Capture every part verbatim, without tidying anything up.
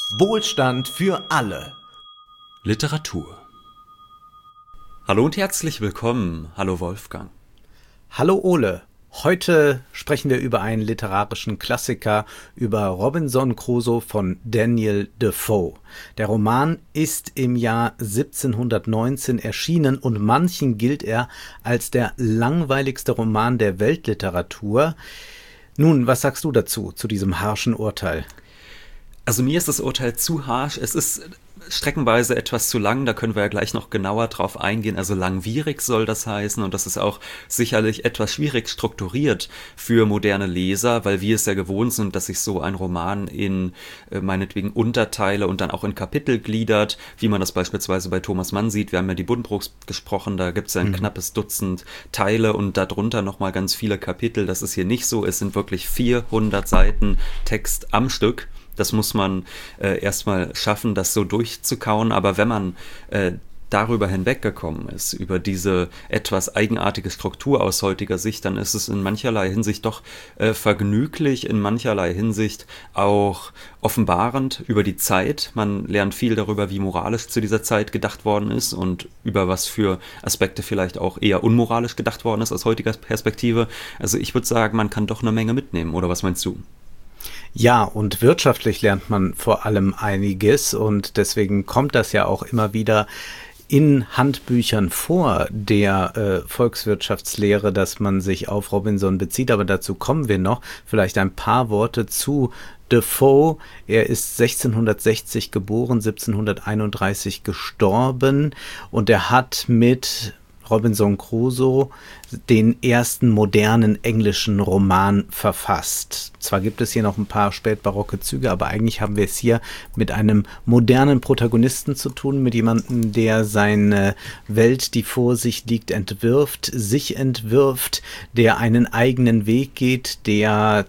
Wohlstand für alle. Literatur. Hallo und herzlich willkommen. Hallo Wolfgang. Hallo Ole. Heute sprechen wir über einen literarischen Klassiker, über Robinson Crusoe von Daniel Defoe. Der Roman ist im Jahr siebzehnhundertneunzehn erschienen und manchen gilt er als der langweiligste Roman der Weltliteratur. Nun, was sagst du dazu, zu diesem harschen Urteil? Also mir ist das Urteil zu harsch. Es ist streckenweise etwas zu lang, da können wir ja gleich noch genauer drauf eingehen. Also langwierig soll das heißen, und das ist auch sicherlich etwas schwierig strukturiert für moderne Leser, weil wir es ja gewohnt sind, dass sich so ein Roman in äh, meinetwegen Unterteile und dann auch in Kapitel gliedert, wie man das beispielsweise bei Thomas Mann sieht. Wir haben ja die Buddenbrooks gesprochen, da gibt es ja ein mhm. knappes Dutzend Teile und darunter nochmal ganz viele Kapitel. Das ist hier nicht so, es sind wirklich vierhundert Seiten Text am Stück. Das muss man äh, erstmal schaffen, das so durchzukauen. Aber wenn man äh, darüber hinweggekommen ist, über diese etwas eigenartige Struktur aus heutiger Sicht, dann ist es in mancherlei Hinsicht doch äh, vergnüglich, in mancherlei Hinsicht auch offenbarend über die Zeit. Man lernt viel darüber, wie moralisch zu dieser Zeit gedacht worden ist und über was für Aspekte vielleicht auch eher unmoralisch gedacht worden ist aus heutiger Perspektive. Also ich würde sagen, man kann doch eine Menge mitnehmen. Oder was meinst du? Ja, und wirtschaftlich lernt man vor allem einiges und deswegen kommt das ja auch immer wieder in Handbüchern vor der äh, Volkswirtschaftslehre, dass man sich auf Robinson bezieht, aber dazu kommen wir noch. Vielleicht ein paar Worte zu Defoe. Er ist sechzehnhundertsechzig geboren, siebzehnhunderteinunddreißig gestorben und er hat mit Robinson Crusoe den ersten modernen englischen Roman verfasst. Zwar gibt es hier noch ein paar spätbarocke Züge, aber eigentlich haben wir es hier mit einem modernen Protagonisten zu tun, mit jemandem, der seine Welt, die vor sich liegt, entwirft, sich entwirft, der einen eigenen Weg geht, der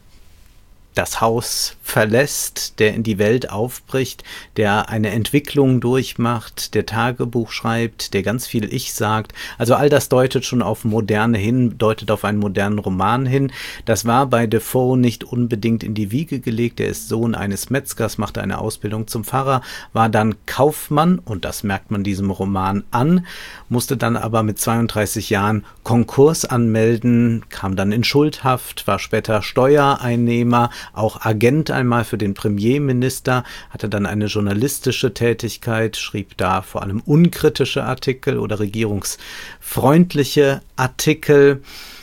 das Haus verlässt, der in die Welt aufbricht, der eine Entwicklung durchmacht, der Tagebuch schreibt, der ganz viel Ich sagt. Also all das deutet schon auf Moderne hin, deutet auf einen modernen Roman hin. Das war bei Defoe nicht unbedingt in die Wiege gelegt. Er ist Sohn eines Metzgers, machte eine Ausbildung zum Pfarrer, war dann Kaufmann, und das merkt man diesem Roman an, musste dann aber mit zweiunddreißig Jahren Konkurs anmelden, kam dann in Schuldhaft, war später Steuereinnehmer, auch Agent einmal für den Premierminister, hatte dann eine journalistische Tätigkeit, schrieb da vor allem unkritische Artikel oder regierungsfreundliche Artikel.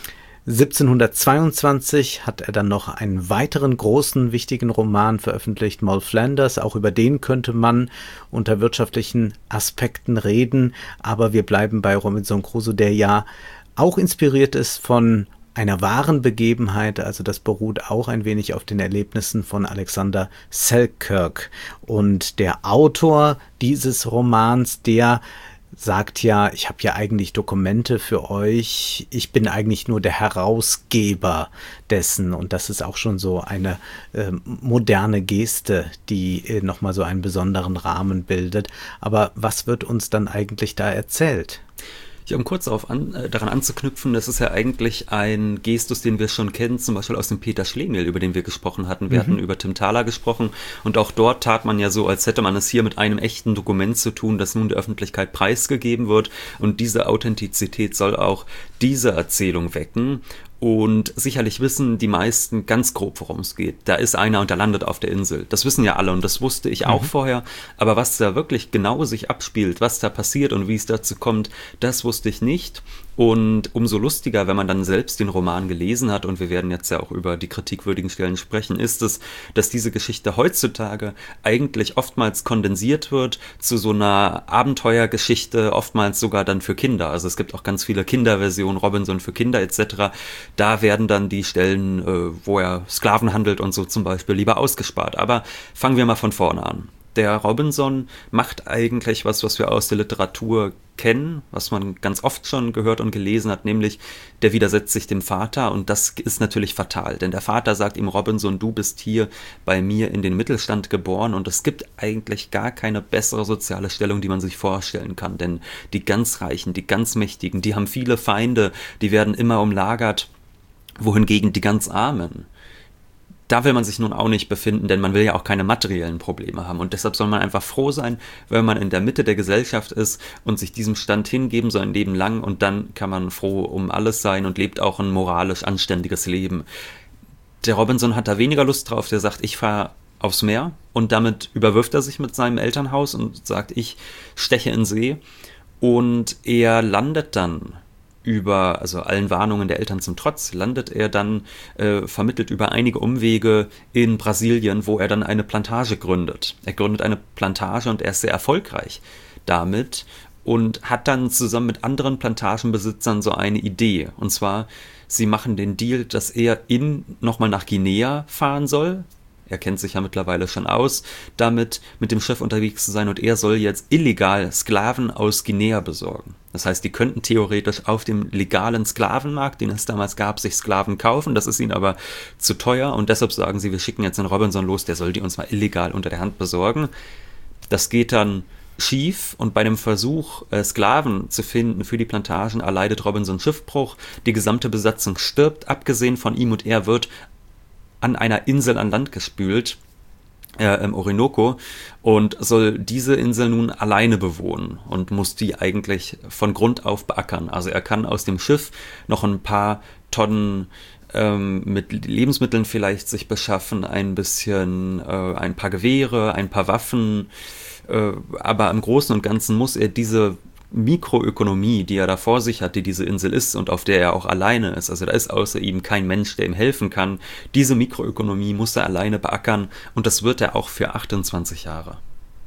siebzehnhundertzweiundzwanzig hat er dann noch einen weiteren großen, wichtigen Roman veröffentlicht, Moll Flanders. Auch über den könnte man unter wirtschaftlichen Aspekten reden, aber wir bleiben bei Robinson Crusoe, der ja auch inspiriert ist von einer wahren Begebenheit, also das beruht auch ein wenig auf den Erlebnissen von Alexander Selkirk. Und der Autor dieses Romans, der sagt ja, ich habe ja eigentlich Dokumente für euch, ich bin eigentlich nur der Herausgeber dessen, und das ist auch schon so eine äh, moderne Geste, die äh, nochmal so einen besonderen Rahmen bildet. Aber was wird uns dann eigentlich da erzählt? Ja, um kurz darauf an, äh, daran anzuknüpfen, das ist ja eigentlich ein Gestus, den wir schon kennen, zum Beispiel aus dem Peter Schlemihl, über den wir gesprochen hatten. Wir mhm. hatten über Tim Thaler gesprochen und auch dort tat man ja so, als hätte man es hier mit einem echten Dokument zu tun, das nun der Öffentlichkeit preisgegeben wird, und diese Authentizität soll auch diese Erzählung wecken. Und sicherlich wissen die meisten ganz grob, worum es geht. Da ist einer und der landet auf der Insel. Das wissen ja alle und das wusste ich auch mhm. vorher. Aber was da wirklich genau sich abspielt, was da passiert und wie es dazu kommt, das wusste ich nicht. Und umso lustiger, wenn man dann selbst den Roman gelesen hat, und wir werden jetzt ja auch über die kritikwürdigen Stellen sprechen, ist es, dass diese Geschichte heutzutage eigentlich oftmals kondensiert wird zu so einer Abenteuergeschichte, oftmals sogar dann für Kinder. Also es gibt auch ganz viele Kinderversionen, Robinson für Kinder et cetera. Da werden dann die Stellen, wo er Sklaven handelt und so zum Beispiel, lieber ausgespart. Aber fangen wir mal von vorne an. Der Robinson macht eigentlich was, was wir aus der Literatur kennen, was man ganz oft schon gehört und gelesen hat, nämlich der widersetzt sich dem Vater, und das ist natürlich fatal, denn der Vater sagt ihm: Robinson, du bist hier bei mir in den Mittelstand geboren, und es gibt eigentlich gar keine bessere soziale Stellung, die man sich vorstellen kann, denn die ganz Reichen, die ganz Mächtigen, die haben viele Feinde, die werden immer umlagert, wohingegen die ganz Armen, da will man sich nun auch nicht befinden, denn man will ja auch keine materiellen Probleme haben. Und deshalb soll man einfach froh sein, wenn man in der Mitte der Gesellschaft ist und sich diesem Stand hingeben, so ein Leben lang. Und dann kann man froh um alles sein und lebt auch ein moralisch anständiges Leben. Der Robinson hat da weniger Lust drauf. Der sagt, ich fahre aufs Meer. Und damit überwirft er sich mit seinem Elternhaus und sagt, ich steche in See. Und er landet dann über, also allen Warnungen der Eltern zum Trotz, landet er dann äh, vermittelt über einige Umwege in Brasilien, wo er dann eine Plantage gründet. Er gründet eine Plantage und er ist sehr erfolgreich damit und hat dann zusammen mit anderen Plantagenbesitzern so eine Idee. Und zwar, sie machen den Deal, dass er in nochmal nach Guinea fahren soll. Er kennt sich ja mittlerweile schon aus, damit mit dem Schiff unterwegs zu sein und er soll jetzt illegal Sklaven aus Guinea besorgen. Das heißt, die könnten theoretisch auf dem legalen Sklavenmarkt, den es damals gab, sich Sklaven kaufen. Das ist ihnen aber zu teuer und deshalb sagen sie, wir schicken jetzt den Robinson los, der soll die uns mal illegal unter der Hand besorgen. Das geht dann schief und bei dem Versuch, äh, Sklaven zu finden für die Plantagen, erleidet Robinson Schiffbruch. Die gesamte Besatzung stirbt, abgesehen von ihm und er wird an einer Insel an Land gespült, äh, im Orinoco, und soll diese Insel nun alleine bewohnen und muss die eigentlich von Grund auf beackern. Also er kann aus dem Schiff noch ein paar Tonnen ähm, mit Lebensmitteln vielleicht sich beschaffen, ein bisschen, äh, ein paar Gewehre, ein paar Waffen, äh, aber im Großen und Ganzen muss er diese Mikroökonomie, die er da vor sich hat, die diese Insel ist und auf der er auch alleine ist, also da ist außer ihm kein Mensch, der ihm helfen kann, diese Mikroökonomie muss er alleine beackern und das wird er auch für achtundzwanzig Jahre.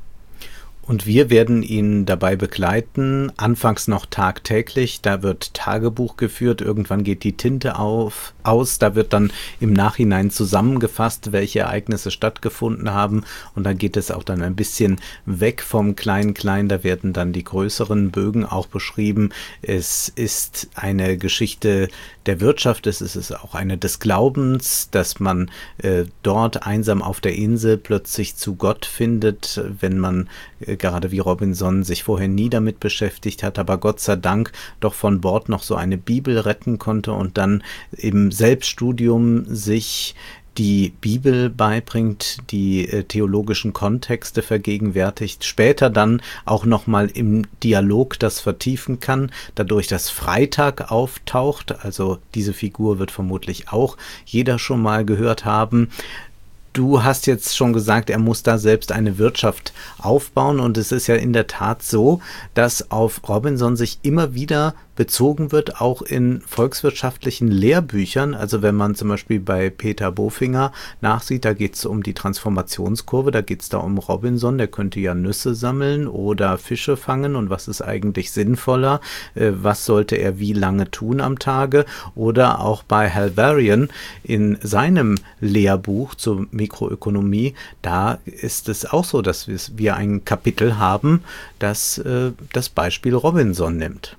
Und wir werden ihn dabei begleiten, anfangs noch tagtäglich, da wird Tagebuch geführt, irgendwann geht die Tinte auf, aus, da wird dann im Nachhinein zusammengefasst, welche Ereignisse stattgefunden haben und dann geht es auch dann ein bisschen weg vom Klein-Klein, da werden dann die größeren Bögen auch beschrieben. Es ist eine Geschichte der Wirtschaft, es ist auch eine des Glaubens, dass man äh, dort einsam auf der Insel plötzlich zu Gott findet, wenn man äh, gerade wie Robinson sich vorher nie damit beschäftigt hat, aber Gott sei Dank doch von Bord noch so eine Bibel retten konnte und dann im Selbststudium sich die Bibel beibringt, die äh, theologischen Kontexte vergegenwärtigt, später dann auch nochmal im Dialog das vertiefen kann, dadurch, dass Freitag auftaucht, also diese Figur wird vermutlich auch jeder schon mal gehört haben. Du hast jetzt schon gesagt, er muss da selbst eine Wirtschaft aufbauen und es ist ja in der Tat so, dass auf Robinson sich immer wieder bezogen wird, auch in volkswirtschaftlichen Lehrbüchern. Also wenn man zum Beispiel bei Peter Bofinger nachsieht, da geht es um die Transformationskurve, da geht es da um Robinson, der könnte ja Nüsse sammeln oder Fische fangen und was ist eigentlich sinnvoller, äh, was sollte er wie lange tun am Tage, oder auch bei Hal Varian in seinem Lehrbuch zur Mikroökonomie, da ist es auch so, dass wir ein Kapitel haben, das äh, das Beispiel Robinson nimmt.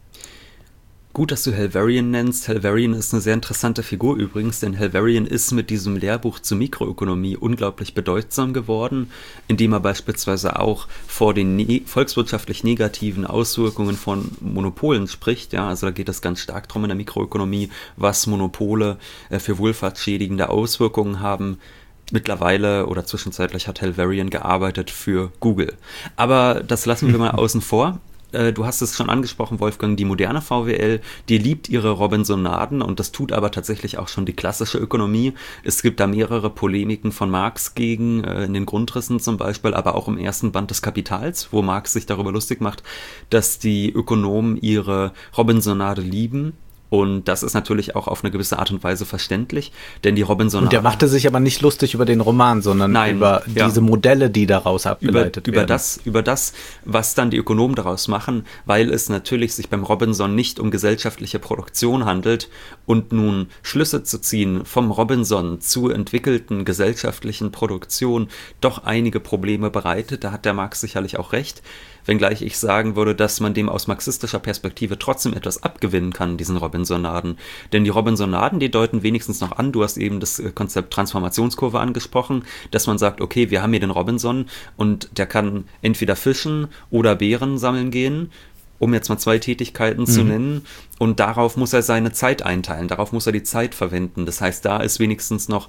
Gut, dass du Hal Varian nennst. Hal Varian ist eine sehr interessante Figur übrigens, denn Hal Varian ist mit diesem Lehrbuch zur Mikroökonomie unglaublich bedeutsam geworden, indem er beispielsweise auch vor den ne- volkswirtschaftlich negativen Auswirkungen von Monopolen spricht. Ja, also da geht es ganz stark drum in der Mikroökonomie, was Monopole äh, für wohlfahrtsschädigende Auswirkungen haben. Mittlerweile oder zwischenzeitlich hat Hal Varian gearbeitet für Google. Aber das lassen wir mal außen vor. Du hast es schon angesprochen, Wolfgang, die moderne V W L, die liebt ihre Robinsonaden und das tut aber tatsächlich auch schon die klassische Ökonomie. Es gibt da mehrere Polemiken von Marx gegen, äh, in den Grundrissen zum Beispiel, aber auch im ersten Band des Kapitals, wo Marx sich darüber lustig macht, dass die Ökonomen ihre Robinsonade lieben. Und das ist natürlich auch auf eine gewisse Art und Weise verständlich, denn die Robinson... Und der machte sich aber nicht lustig über den Roman, sondern Nein, über ja. diese Modelle, die daraus abgeleitet über, werden. Über das, über das, was dann die Ökonomen daraus machen, weil es natürlich sich beim Robinson nicht um gesellschaftliche Produktion handelt und nun Schlüsse zu ziehen vom Robinson zur entwickelten gesellschaftlichen Produktion doch einige Probleme bereitet. Da hat der Marx sicherlich auch recht. Wenngleich ich sagen würde, dass man dem aus marxistischer Perspektive trotzdem etwas abgewinnen kann, diesen Robinsonaden. Denn die Robinsonaden, die deuten wenigstens noch an, du hast eben das Konzept Transformationskurve angesprochen, dass man sagt, okay, wir haben hier den Robinson und der kann entweder fischen oder Beeren sammeln gehen, um jetzt mal zwei Tätigkeiten mhm. zu nennen. Und darauf muss er seine Zeit einteilen, darauf muss er die Zeit verwenden. Das heißt, da ist wenigstens noch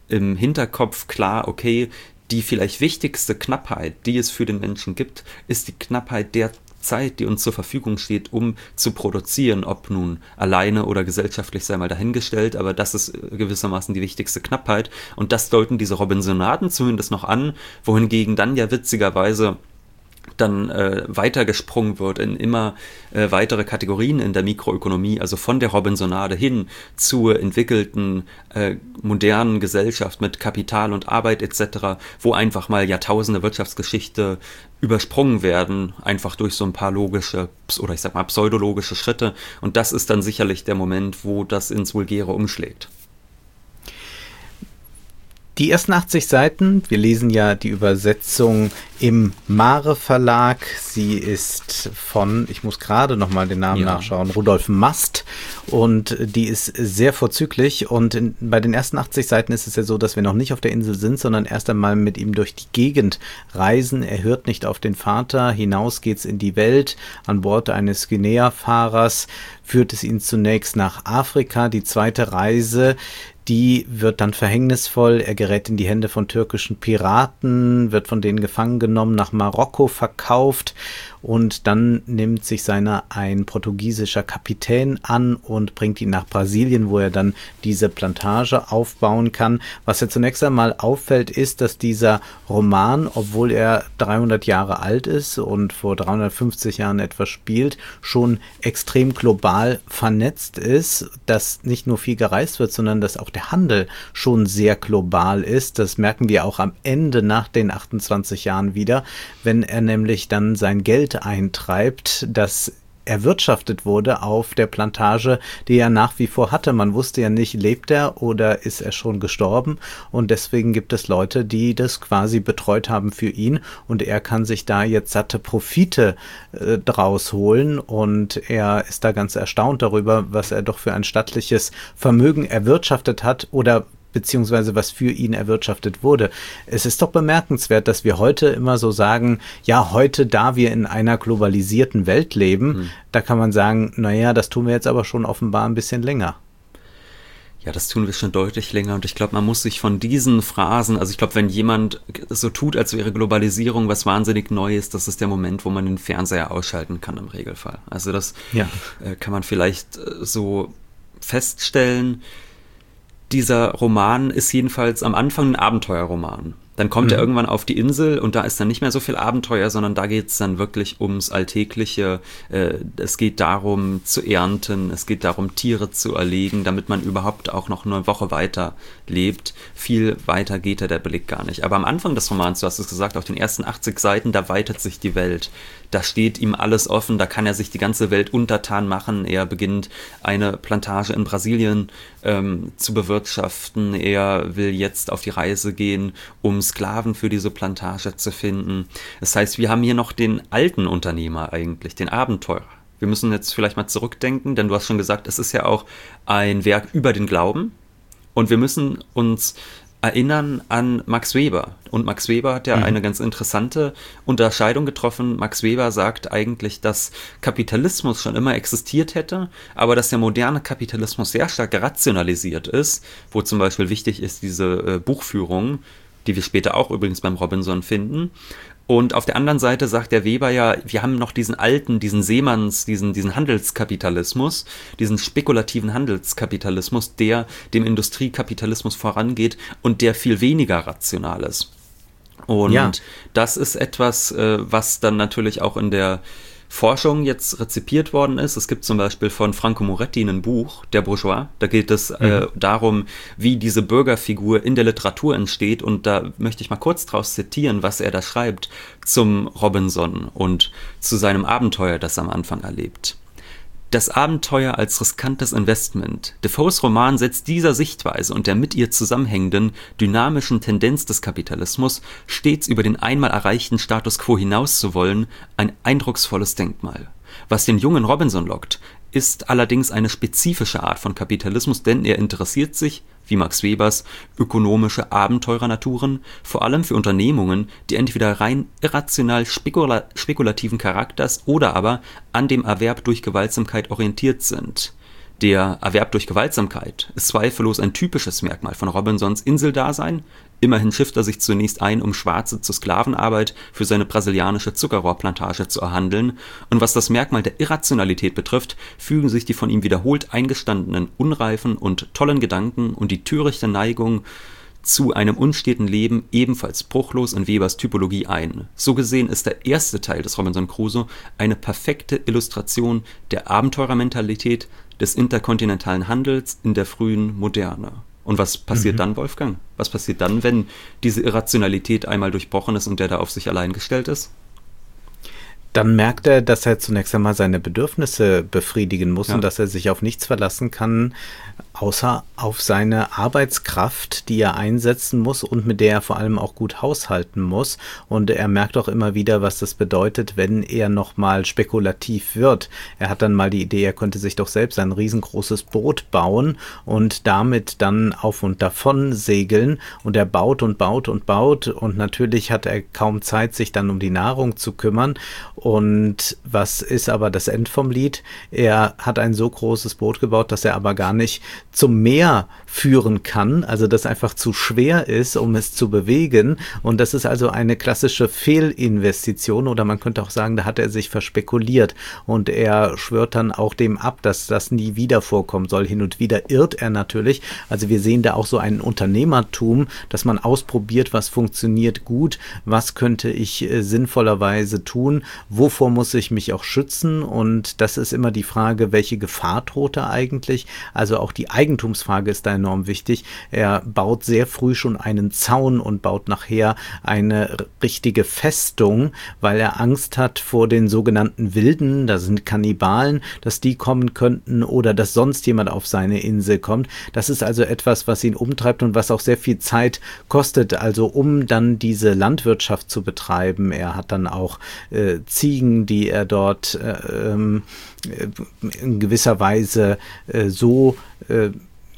im Hinterkopf klar, okay, die vielleicht wichtigste Knappheit, die es für den Menschen gibt, ist die Knappheit der Zeit, die uns zur Verfügung steht, um zu produzieren, ob nun alleine oder gesellschaftlich, sei mal dahingestellt, aber das ist gewissermaßen die wichtigste Knappheit und das deuten diese Robinsonaden zumindest noch an, wohingegen dann ja witzigerweise dann äh, weitergesprungen wird in immer äh, weitere Kategorien in der Mikroökonomie, also von der Robinsonade hin zur entwickelten äh, modernen Gesellschaft mit Kapital und Arbeit et cetera, wo einfach mal Jahrtausende Wirtschaftsgeschichte übersprungen werden, einfach durch so ein paar logische oder ich sag mal pseudologische Schritte und das ist dann sicherlich der Moment, wo das ins Vulgäre umschlägt. Die ersten achtzig Seiten, wir lesen ja die Übersetzung im Mare Verlag. Sie ist von, ich muss gerade nochmal den Namen ja. nachschauen, Rudolf Mast und die ist sehr vorzüglich und in, bei den ersten achtzig Seiten ist es ja so, dass wir noch nicht auf der Insel sind, sondern erst einmal mit ihm durch die Gegend reisen. Er hört nicht auf den Vater, hinaus geht's in die Welt, an Bord eines Guinea-Fahrers führt es ihn zunächst nach Afrika, die zweite Reise, die wird dann verhängnisvoll, er gerät in die Hände von türkischen Piraten, wird von denen gefangen genommen, nach Marokko verkauft und dann nimmt sich seiner ein portugiesischer Kapitän an und bringt ihn nach Brasilien, wo er dann diese Plantage aufbauen kann. Was ja zunächst einmal auffällt, ist, dass dieser Roman, obwohl er dreihundert Jahre alt ist und vor dreihundertfünfzig Jahren etwa spielt, schon extrem global vernetzt ist, dass nicht nur viel gereist wird, sondern dass auch der Handel schon sehr global ist. Das merken wir auch am Ende nach den achtundzwanzig Jahren wieder, wenn er nämlich dann sein Geld eintreibt, das erwirtschaftet wurde auf der Plantage, die er nach wie vor hatte. Man wusste ja nicht, lebt er oder ist er schon gestorben und deswegen gibt es Leute, die das quasi betreut haben für ihn und er kann sich da jetzt satte Profite äh, draus holen und er ist da ganz erstaunt darüber, was er doch für ein stattliches Vermögen erwirtschaftet hat oder beziehungsweise was für ihn erwirtschaftet wurde. Es ist doch bemerkenswert, dass wir heute immer so sagen, ja, heute, da wir in einer globalisierten Welt leben, hm. da kann man sagen, naja, das tun wir jetzt aber schon offenbar ein bisschen länger. Ja, das tun wir schon deutlich länger und ich glaube, man muss sich von diesen Phrasen, also ich glaube, wenn jemand so tut, als wäre Globalisierung was wahnsinnig Neues, das ist der Moment, wo man den Fernseher ausschalten kann im Regelfall. Also das ja. äh, kann man vielleicht äh, so feststellen. Dieser Roman ist jedenfalls am Anfang ein Abenteuerroman. Dann kommt mhm. er irgendwann auf die Insel und da ist dann nicht mehr so viel Abenteuer, sondern da geht es dann wirklich ums Alltägliche. Äh, es geht darum zu ernten, es geht darum Tiere zu erlegen, damit man überhaupt auch noch eine Woche weiter lebt. Viel weiter geht da der Blick gar nicht. Aber am Anfang des Romans, du hast es gesagt, auf den ersten achtzig Seiten, da weitet sich die Welt. Da steht ihm alles offen, da kann er sich die ganze Welt untertan machen. Er beginnt eine Plantage in Brasilien ähm, zu bewirtschaften. Er will jetzt auf die Reise gehen, um Sklaven für diese Plantage zu finden. Das heißt, wir haben hier noch den alten Unternehmer eigentlich, den Abenteurer. Wir müssen jetzt vielleicht mal zurückdenken, denn du hast schon gesagt, es ist ja auch ein Werk über den Glauben und wir müssen uns erinnern an Max Weber. Und Max Weber hat ja mhm. eine ganz interessante Unterscheidung getroffen. Max Weber sagt eigentlich, dass Kapitalismus schon immer existiert hätte, aber dass der moderne Kapitalismus sehr stark rationalisiert ist, wo zum Beispiel wichtig ist diese äh, Buchführung, die wir später auch übrigens beim Robinson finden. Und auf der anderen Seite sagt der Weber ja, wir haben noch diesen alten, diesen Seemanns, diesen, diesen Handelskapitalismus, diesen spekulativen Handelskapitalismus, der dem Industriekapitalismus vorangeht und der viel weniger rational ist. Und ja. das ist etwas, was dann natürlich auch in der Forschung jetzt rezipiert worden ist. Es gibt zum Beispiel von Franco Moretti ein Buch, Der Bourgeois. Da geht es mhm. äh, darum, wie diese Bürgerfigur in der Literatur entsteht. Und da möchte ich mal kurz draus zitieren, was er da schreibt zum Robinson und zu seinem Abenteuer, das er am Anfang erlebt. Das Abenteuer als riskantes Investment. Defoes Roman setzt dieser Sichtweise und der mit ihr zusammenhängenden dynamischen Tendenz des Kapitalismus, stets über den einmal erreichten Status quo hinaus zu wollen, ein eindrucksvolles Denkmal. Was den jungen Robinson lockt, ist allerdings eine spezifische Art von Kapitalismus, denn er interessiert sich, wie Max Webers, ökonomische Abenteurernaturen, vor allem für Unternehmungen, die entweder rein irrational spekula- spekulativen Charakters oder aber an dem Erwerb durch Gewaltsamkeit orientiert sind. Der Erwerb durch Gewaltsamkeit ist zweifellos ein typisches Merkmal von Robinsons Inseldasein. Immerhin schifft er sich zunächst ein, um Schwarze zur Sklavenarbeit für seine brasilianische Zuckerrohrplantage zu erhandeln. Und was das Merkmal der Irrationalität betrifft, fügen sich die von ihm wiederholt eingestandenen unreifen und tollen Gedanken und die törichte Neigung zu einem unsteten Leben ebenfalls bruchlos in Webers Typologie ein. So gesehen ist der erste Teil des Robinson Crusoe eine perfekte Illustration der Abenteurermentalität des interkontinentalen Handels in der frühen Moderne. Und was passiert mhm. dann, Wolfgang? Was passiert dann, wenn diese Irrationalität einmal durchbrochen ist und der da auf sich allein gestellt ist? Dann merkt er, dass er zunächst einmal seine Bedürfnisse befriedigen muss, ja, und dass er sich auf nichts verlassen kann, außer auf seine Arbeitskraft, die er einsetzen muss und mit der er vor allem auch gut haushalten muss. Und er merkt auch immer wieder, was das bedeutet, wenn er nochmal spekulativ wird. Er hat dann mal die Idee, er könnte sich doch selbst ein riesengroßes Boot bauen und damit dann auf und davon segeln. Und er baut und baut und baut und natürlich hat er kaum Zeit, sich dann um die Nahrung zu kümmern. Und was ist aber das End vom Lied? Er hat ein so großes Boot gebaut, dass er aber gar nicht zum Meer führen kann, also das einfach zu schwer ist, um es zu bewegen. Und das ist also eine klassische Fehlinvestition, oder man könnte auch sagen, da hat er sich verspekuliert. Und er schwört dann auch dem ab, dass das nie wieder vorkommen soll. Hin und wieder irrt er natürlich. Also wir sehen da auch so ein Unternehmertum, dass man ausprobiert, was funktioniert gut, was könnte ich äh, sinnvollerweise tun, wovor muss ich mich auch schützen. Und das ist immer die Frage, welche Gefahr droht da eigentlich? Also auch die Eigentumsfrage ist da enorm wichtig. Er baut sehr früh schon einen Zaun und baut nachher eine richtige Festung, weil er Angst hat vor den sogenannten Wilden, das sind Kannibalen, dass die kommen könnten oder dass sonst jemand auf seine Insel kommt. Das ist also etwas, was ihn umtreibt und was auch sehr viel Zeit kostet, also um dann diese Landwirtschaft zu betreiben. Er hat dann auch äh, Ziegen, die er dort äh, ähm, in gewisser Weise äh, so äh,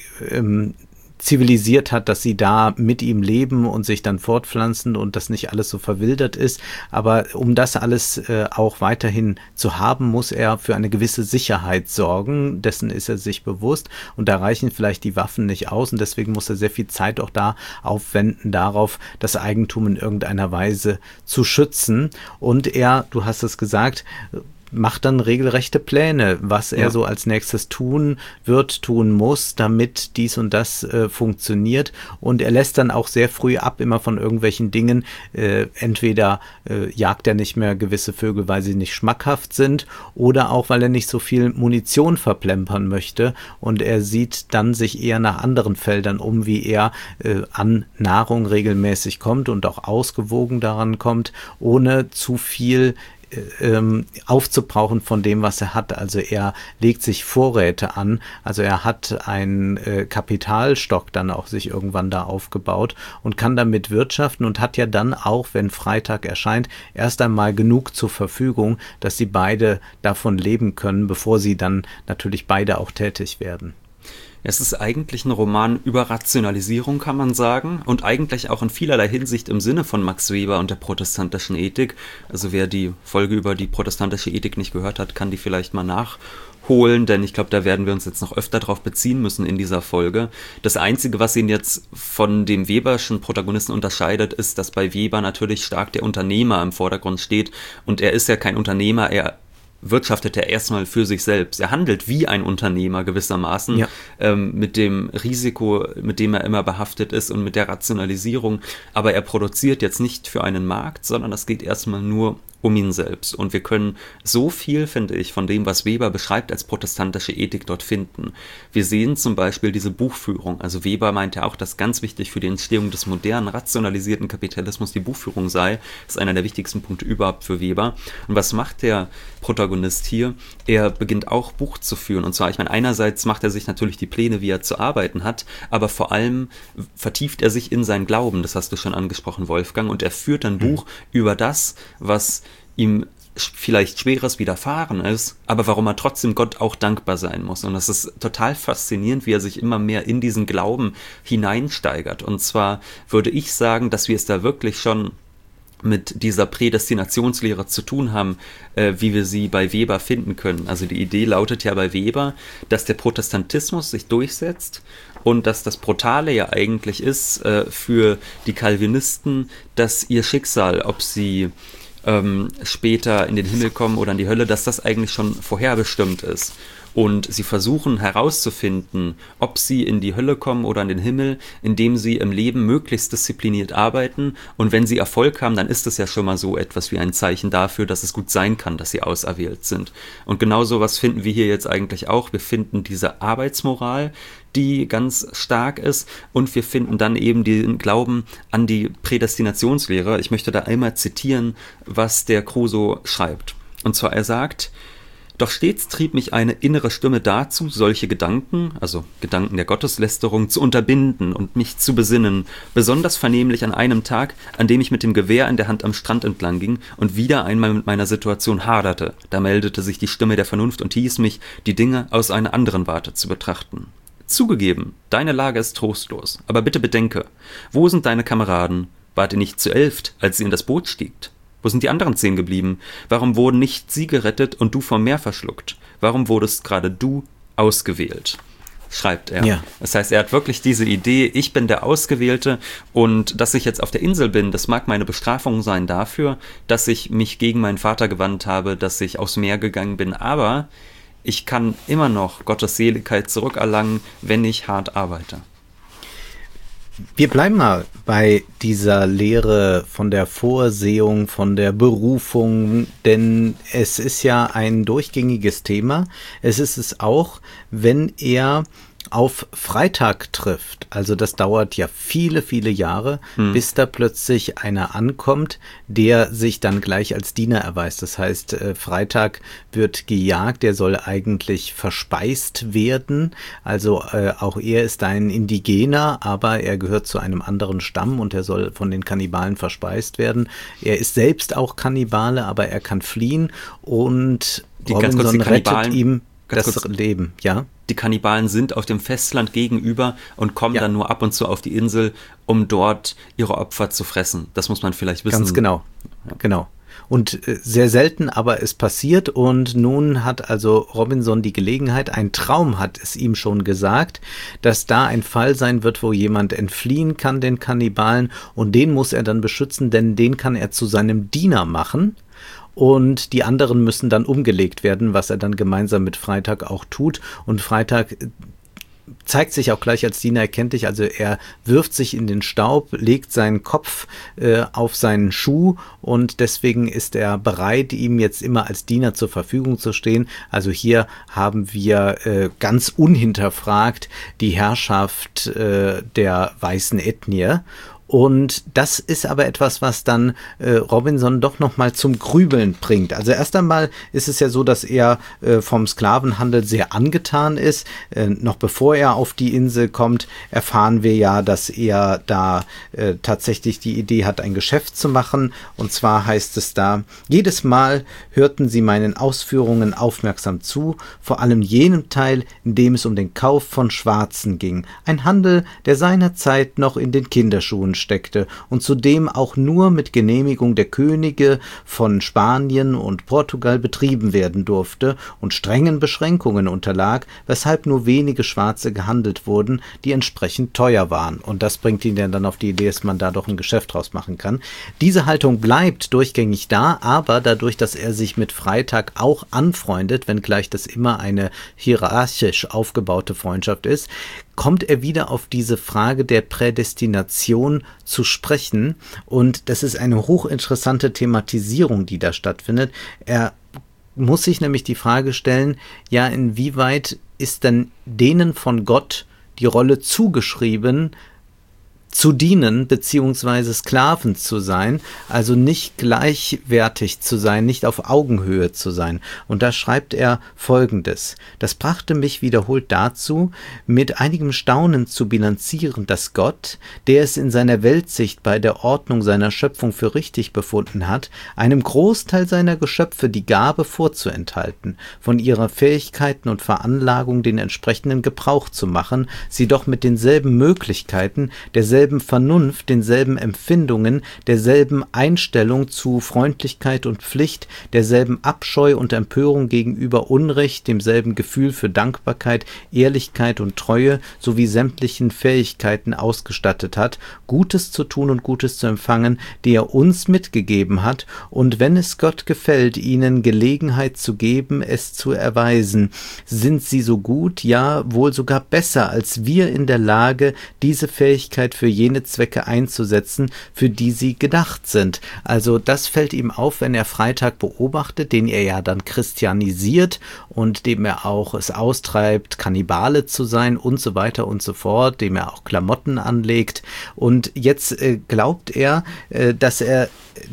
ähm, zivilisiert hat, dass sie da mit ihm leben und sich dann fortpflanzen und das nicht alles so verwildert ist. Aber um das alles äh, auch weiterhin zu haben, muss er für eine gewisse Sicherheit sorgen. Dessen ist er sich bewusst und da reichen vielleicht die Waffen nicht aus und deswegen muss er sehr viel Zeit auch da aufwenden darauf, das Eigentum in irgendeiner Weise zu schützen. Und er, du hast es gesagt, macht dann regelrechte Pläne, was er ja. so als nächstes tun wird, tun muss, damit dies und das äh, funktioniert. Und er lässt dann auch sehr früh ab, immer von irgendwelchen Dingen. Äh, entweder äh, jagt er nicht mehr gewisse Vögel, weil sie nicht schmackhaft sind, oder auch, weil er nicht so viel Munition verplempern möchte. Und er sieht dann sich eher nach anderen Feldern um, wie er äh, an Nahrung regelmäßig kommt und auch ausgewogen daran kommt, ohne zu viel Ähm, aufzubrauchen von dem, was er hat. Also er legt sich Vorräte an, also er hat einen äh, Kapitalstock dann auch sich irgendwann da aufgebaut und kann damit wirtschaften und hat ja dann auch, wenn Freitag erscheint, erst einmal genug zur Verfügung, dass sie beide davon leben können, bevor sie dann natürlich beide auch tätig werden. Es ist eigentlich ein Roman über Rationalisierung, kann man sagen, und eigentlich auch in vielerlei Hinsicht im Sinne von Max Weber und der protestantischen Ethik. Also wer die Folge über die protestantische Ethik nicht gehört hat, kann die vielleicht mal nachholen, denn ich glaube, da werden wir uns jetzt noch öfter drauf beziehen müssen in dieser Folge. Das Einzige, was ihn jetzt von dem Weberschen Protagonisten unterscheidet, ist, dass bei Weber natürlich stark der Unternehmer im Vordergrund steht und er ist ja kein Unternehmer, er wirtschaftet er erstmal für sich selbst. Er handelt wie ein Unternehmer gewissermaßen, ja. ähm, mit dem Risiko, mit dem er immer behaftet ist und mit der Rationalisierung. Aber er produziert jetzt nicht für einen Markt, sondern das geht erstmal nur um ihn selbst. Und wir können so viel, finde ich, von dem, was Weber beschreibt als protestantische Ethik dort finden. Wir sehen zum Beispiel diese Buchführung. Also Weber meinte auch, dass ganz wichtig für die Entstehung des modernen, rationalisierten Kapitalismus die Buchführung sei. Das ist einer der wichtigsten Punkte überhaupt für Weber. Und was macht der Protagonist hier? Er beginnt auch Buch zu führen. Und zwar, ich meine, einerseits macht er sich natürlich die Pläne, wie er zu arbeiten hat, aber vor allem vertieft er sich in sein Glauben. Das hast du schon angesprochen, Wolfgang. Und er führt ein Buch mhm. über das, was ihm vielleicht Schweres widerfahren ist, aber warum er trotzdem Gott auch dankbar sein muss. Und das ist total faszinierend, wie er sich immer mehr in diesen Glauben hineinsteigert. Und zwar würde ich sagen, dass wir es da wirklich schon mit dieser Prädestinationslehre zu tun haben, äh, wie wir sie bei Weber finden können. Also die Idee lautet ja bei Weber, dass der Protestantismus sich durchsetzt und dass das Brutale ja eigentlich ist äh, für die Calvinisten, dass ihr Schicksal, ob sie ähm, später in den Himmel kommen oder in die Hölle, dass das eigentlich schon vorherbestimmt ist. Und sie versuchen herauszufinden, ob sie in die Hölle kommen oder in den Himmel, indem sie im Leben möglichst diszipliniert arbeiten. Und wenn sie Erfolg haben, dann ist es ja schon mal so etwas wie ein Zeichen dafür, dass es gut sein kann, dass sie auserwählt sind. Und genau sowas finden wir hier jetzt eigentlich auch. Wir finden diese Arbeitsmoral, die ganz stark ist, und wir finden dann eben den Glauben an die Prädestinationslehre. Ich möchte da einmal zitieren, was der Crusoe schreibt. Und zwar, er sagt: Doch stets trieb mich eine innere Stimme dazu, solche Gedanken, also Gedanken der Gotteslästerung, zu unterbinden und mich zu besinnen, besonders vernehmlich an einem Tag, an dem ich mit dem Gewehr in der Hand am Strand entlang ging und wieder einmal mit meiner Situation haderte. Da meldete sich die Stimme der Vernunft und hieß mich, die Dinge aus einer anderen Warte zu betrachten. Zugegeben, deine Lage ist trostlos, aber bitte bedenke, wo sind deine Kameraden? Wart ihr nicht zu elft, als ihr in das Boot stiegt? Wo sind die anderen zehn geblieben? Warum wurden nicht sie gerettet und du vom Meer verschluckt? Warum wurdest gerade du ausgewählt? Schreibt er. Ja. Das heißt, er hat wirklich diese Idee, ich bin der Ausgewählte, und dass ich jetzt auf der Insel bin, das mag meine Bestrafung sein dafür, dass ich mich gegen meinen Vater gewandt habe, dass ich aufs Meer gegangen bin, aber ich kann immer noch Gottes Seligkeit zurückerlangen, wenn ich hart arbeite. Wir bleiben mal bei dieser Lehre von der Vorsehung, von der Berufung, denn es ist ja ein durchgängiges Thema. Es ist es auch, wenn er auf Freitag trifft. Also das dauert ja viele, viele Jahre, hm. bis da plötzlich einer ankommt, der sich dann gleich als Diener erweist. Das heißt, äh, Freitag wird gejagt, der soll eigentlich verspeist werden. Also äh, auch er ist ein Indigener, aber er gehört zu einem anderen Stamm und er soll von den Kannibalen verspeist werden. Er ist selbst auch Kannibale, aber er kann fliehen, und die, Robinson rettet ihm das kurz, Leben, ja. Die Kannibalen sind auf dem Festland gegenüber und kommen ja. dann nur ab und zu auf die Insel, um dort ihre Opfer zu fressen. Das muss man vielleicht wissen. Ganz genau, ja. genau. Und äh, sehr selten, aber es passiert, und nun hat also Robinson die Gelegenheit, ein Traum hat es ihm schon gesagt, dass da ein Fall sein wird, wo jemand entfliehen kann den Kannibalen, und den muss er dann beschützen, denn den kann er zu seinem Diener machen. Und die anderen müssen dann umgelegt werden, was er dann gemeinsam mit Freitag auch tut. Und Freitag zeigt sich auch gleich als Diener erkenntlich, also er wirft sich in den Staub, legt seinen Kopf äh, auf seinen Schuh, und deswegen ist er bereit, ihm jetzt immer als Diener zur Verfügung zu stehen. Also hier haben wir äh, ganz unhinterfragt die Herrschaft äh, der weißen Ethnie. Und das ist aber etwas, was dann äh, Robinson doch nochmal zum Grübeln bringt. Also erst einmal ist es ja so, dass er äh, vom Sklavenhandel sehr angetan ist. Äh, noch bevor er auf die Insel kommt, erfahren wir ja, dass er da äh, tatsächlich die Idee hat, ein Geschäft zu machen. Und zwar heißt es da: Jedes Mal hörten sie meinen Ausführungen aufmerksam zu, vor allem jenem Teil, in dem es um den Kauf von Schwarzen ging. Ein Handel, der seinerzeit noch in den Kinderschuhen steckte und zudem auch nur mit Genehmigung der Könige von Spanien und Portugal betrieben werden durfte und strengen Beschränkungen unterlag, weshalb nur wenige Schwarze gehandelt wurden, die entsprechend teuer waren. Und das bringt ihn dann auf die Idee, dass man da doch ein Geschäft draus machen kann. Diese Haltung bleibt durchgängig da, aber dadurch, dass er sich mit Freitag auch anfreundet, wenngleich das immer eine hierarchisch aufgebaute Freundschaft ist, kommt er wieder auf diese Frage der Prädestination zu sprechen. Und das ist eine hochinteressante Thematisierung, die da stattfindet. Er muss sich nämlich die Frage stellen, ja, inwieweit ist denn denen von Gott die Rolle zugeschrieben, zu dienen beziehungsweise Sklaven zu sein, also nicht gleichwertig zu sein, nicht auf Augenhöhe zu sein. Und da schreibt er Folgendes: Das brachte mich wiederholt dazu, mit einigem Staunen zu bilanzieren, dass Gott, der es in seiner Weltsicht bei der Ordnung seiner Schöpfung für richtig befunden hat, einem Großteil seiner Geschöpfe die Gabe vorzuenthalten, von ihrer Fähigkeiten und Veranlagung den entsprechenden Gebrauch zu machen, sie doch mit denselben Möglichkeiten, derselben derselben Vernunft, denselben Empfindungen, derselben Einstellung zu Freundlichkeit und Pflicht, derselben Abscheu und Empörung gegenüber Unrecht, demselben Gefühl für Dankbarkeit, Ehrlichkeit und Treue sowie sämtlichen Fähigkeiten ausgestattet hat, Gutes zu tun und Gutes zu empfangen, die er uns mitgegeben hat, und wenn es Gott gefällt, ihnen Gelegenheit zu geben, es zu erweisen, sind sie so gut, ja wohl sogar besser als wir in der Lage, diese Fähigkeit für jene Zwecke einzusetzen, für die sie gedacht sind. Also das fällt ihm auf, wenn er Freitag beobachtet, den er ja dann christianisiert und dem er auch es austreibt, Kannibale zu sein und so weiter und so fort, dem er auch Klamotten anlegt. Und jetzt äh, glaubt er, äh, dass er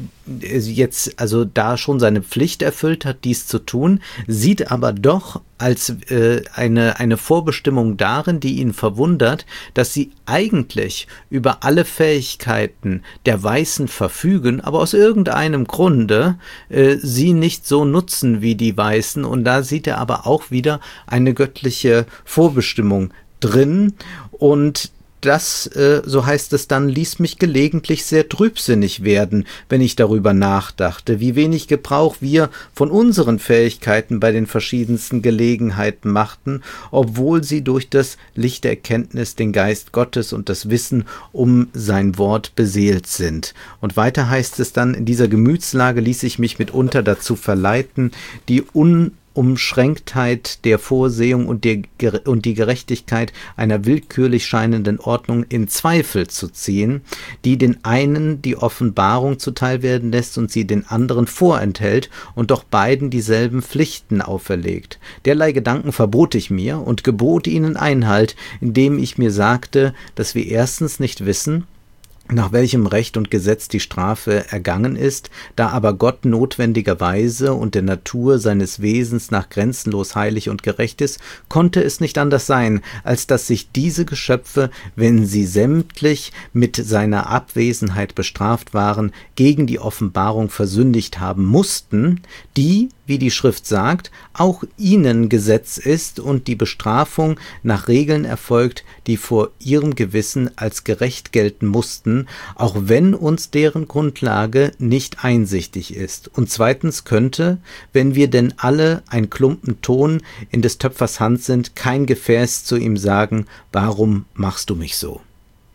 jetzt also da schon seine Pflicht erfüllt hat, dies zu tun, sieht aber doch als äh, eine, eine Vorbestimmung darin, die ihn verwundert, dass sie eigentlich über alle Fähigkeiten der Weißen verfügen, aber aus irgendeinem Grunde äh, sie nicht so nutzen wie die Weißen, und da sieht er aber auch wieder eine göttliche Vorbestimmung drin. Und das, äh, so heißt es dann, ließ mich gelegentlich sehr trübsinnig werden, wenn ich darüber nachdachte, wie wenig Gebrauch wir von unseren Fähigkeiten bei den verschiedensten Gelegenheiten machten, obwohl sie durch das Licht der Erkenntnis den Geist Gottes und das Wissen um sein Wort beseelt sind. Und weiter heißt es dann, in dieser Gemütslage ließ ich mich mitunter dazu verleiten, die un Umschränktheit der Vorsehung und, der, und die Gerechtigkeit einer willkürlich scheinenden Ordnung in Zweifel zu ziehen, die den einen die Offenbarung zuteil werden lässt und sie den anderen vorenthält und doch beiden dieselben Pflichten auferlegt. Derlei Gedanken verbot ich mir und gebot ihnen Einhalt, indem ich mir sagte, dass wir erstens nicht wissen, nach welchem Recht und Gesetz die Strafe ergangen ist, da aber Gott notwendigerweise und der Natur seines Wesens nach grenzenlos heilig und gerecht ist, konnte es nicht anders sein, als dass sich diese Geschöpfe, wenn sie sämtlich mit seiner Abwesenheit bestraft waren, gegen die Offenbarung versündigt haben mussten, die, wie die Schrift sagt, auch ihnen Gesetz ist und die Bestrafung nach Regeln erfolgt, die vor ihrem Gewissen als gerecht gelten mussten, auch wenn uns deren Grundlage nicht einsichtig ist. Und zweitens könnte, wenn wir denn alle ein Klumpen Ton in des Töpfers Hand sind, kein Gefäß zu ihm sagen, warum machst du mich so?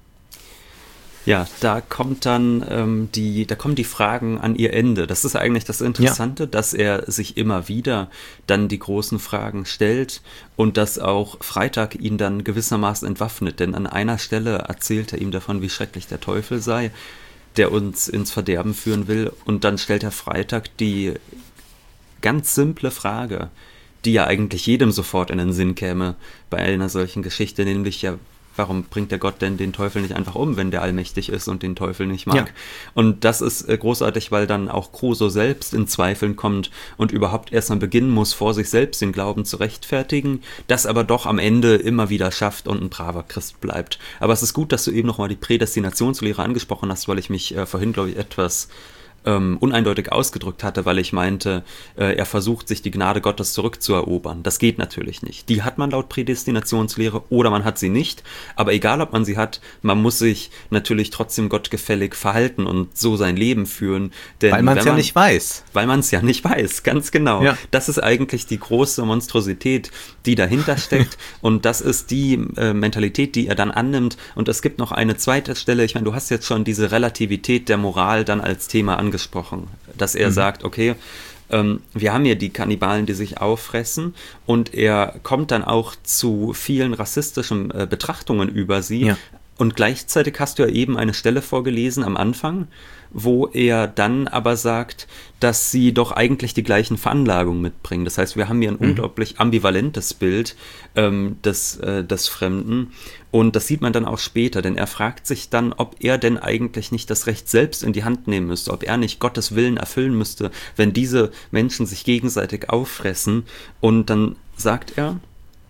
Ja, da kommt dann ähm, die, da kommen die Fragen an ihr Ende. Das ist eigentlich das Interessante, ja, dass er sich immer wieder dann die großen Fragen stellt und dass auch Freitag ihn dann gewissermaßen entwaffnet. Denn an einer Stelle erzählt er ihm davon, wie schrecklich der Teufel sei, der uns ins Verderben führen will. Und dann stellt er Freitag die ganz simple Frage, die ja eigentlich jedem sofort in den Sinn käme bei einer solchen Geschichte, nämlich ja, warum bringt der Gott denn den Teufel nicht einfach um, wenn der allmächtig ist und den Teufel nicht mag? Ja. Und das ist äh, großartig, weil dann auch Crusoe selbst in Zweifeln kommt und überhaupt erst mal beginnen muss, vor sich selbst den Glauben zu rechtfertigen, das aber doch am Ende immer wieder schafft und ein braver Christ bleibt. Aber es ist gut, dass du eben nochmal die Prädestinationslehre angesprochen hast, weil ich mich äh, vorhin, glaube ich, etwas Ähm, uneindeutig ausgedrückt hatte, weil ich meinte, äh, er versucht, sich die Gnade Gottes zurückzuerobern. Das geht natürlich nicht. Die hat man laut Prädestinationslehre oder man hat sie nicht, aber egal, ob man sie hat, man muss sich natürlich trotzdem gottgefällig verhalten und so sein Leben führen. Denn weil man es ja nicht weiß. Weil man es ja nicht weiß, ganz genau. Ja. Das ist eigentlich die große Monstrosität, die dahinter steckt und das ist die äh, Mentalität, die er dann annimmt. Und es gibt noch eine zweite Stelle, ich meine, du hast jetzt schon diese Relativität der Moral dann als Thema angesprochen. angesprochen, dass er mhm. sagt, okay, ähm, wir haben hier die Kannibalen, die sich auffressen und er kommt dann auch zu vielen rassistischen äh, Betrachtungen über sie ja. Und gleichzeitig hast du ja eben eine Stelle vorgelesen am Anfang, wo er dann aber sagt, dass sie doch eigentlich die gleichen Veranlagungen mitbringen. Das heißt, wir haben hier ein mhm. unglaublich ambivalentes Bild ähm, des, äh, des Fremden und das sieht man dann auch später, denn er fragt sich dann, ob er denn eigentlich nicht das Recht selbst in die Hand nehmen müsste, ob er nicht Gottes Willen erfüllen müsste, wenn diese Menschen sich gegenseitig auffressen. Und dann sagt er,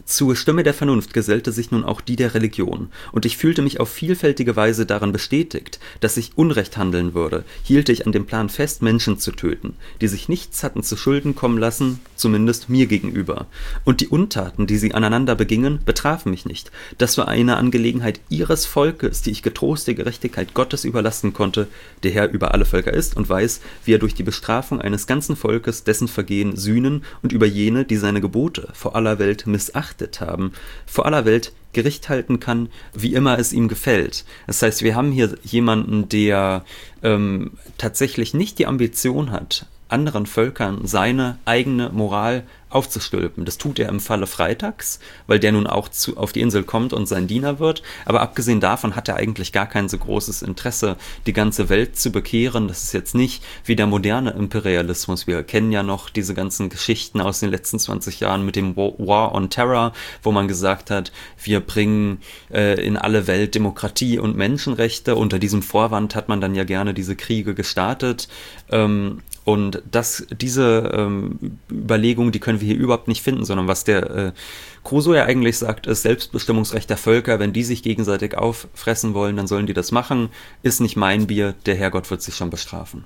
Zur Stimme der Vernunft gesellte sich nun auch die der Religion, und ich fühlte mich auf vielfältige Weise daran bestätigt, dass ich Unrecht handeln würde, hielte ich an dem Plan fest, Menschen zu töten, die sich nichts hatten zu Schulden kommen lassen, zumindest mir gegenüber. Und die Untaten, die sie aneinander begingen, betrafen mich nicht. Das war eine Angelegenheit ihres Volkes, die ich getrost der Gerechtigkeit Gottes überlassen konnte, der Herr über alle Völker ist und weiß, wie er durch die Bestrafung eines ganzen Volkes dessen Vergehen sühnen und über jene, die seine Gebote vor aller Welt missachtet haben, vor aller Welt Gericht halten kann, wie immer es ihm gefällt. Das heißt, wir haben hier jemanden, der ähm, tatsächlich nicht die Ambition hat, anderen Völkern seine eigene Moral aufzustülpen. Das tut er im Falle Freitags, weil der nun auch zu, auf die Insel kommt und sein Diener wird. Aber abgesehen davon hat er eigentlich gar kein so großes Interesse, die ganze Welt zu bekehren. Das ist jetzt nicht wie der moderne Imperialismus. Wir kennen ja noch diese ganzen Geschichten aus den letzten zwanzig Jahren mit dem War on Terror, wo man gesagt hat, wir bringen äh, in alle Welt Demokratie und Menschenrechte. Unter diesem Vorwand hat man dann ja gerne diese Kriege gestartet. Ähm, Und das, diese ähm, Überlegung, die können wir hier überhaupt nicht finden, sondern was der äh, Crusoe ja eigentlich sagt, ist Selbstbestimmungsrecht der Völker. Wenn die sich gegenseitig auffressen wollen, dann sollen die das machen. Ist nicht mein Bier, der Herrgott wird sich schon bestrafen.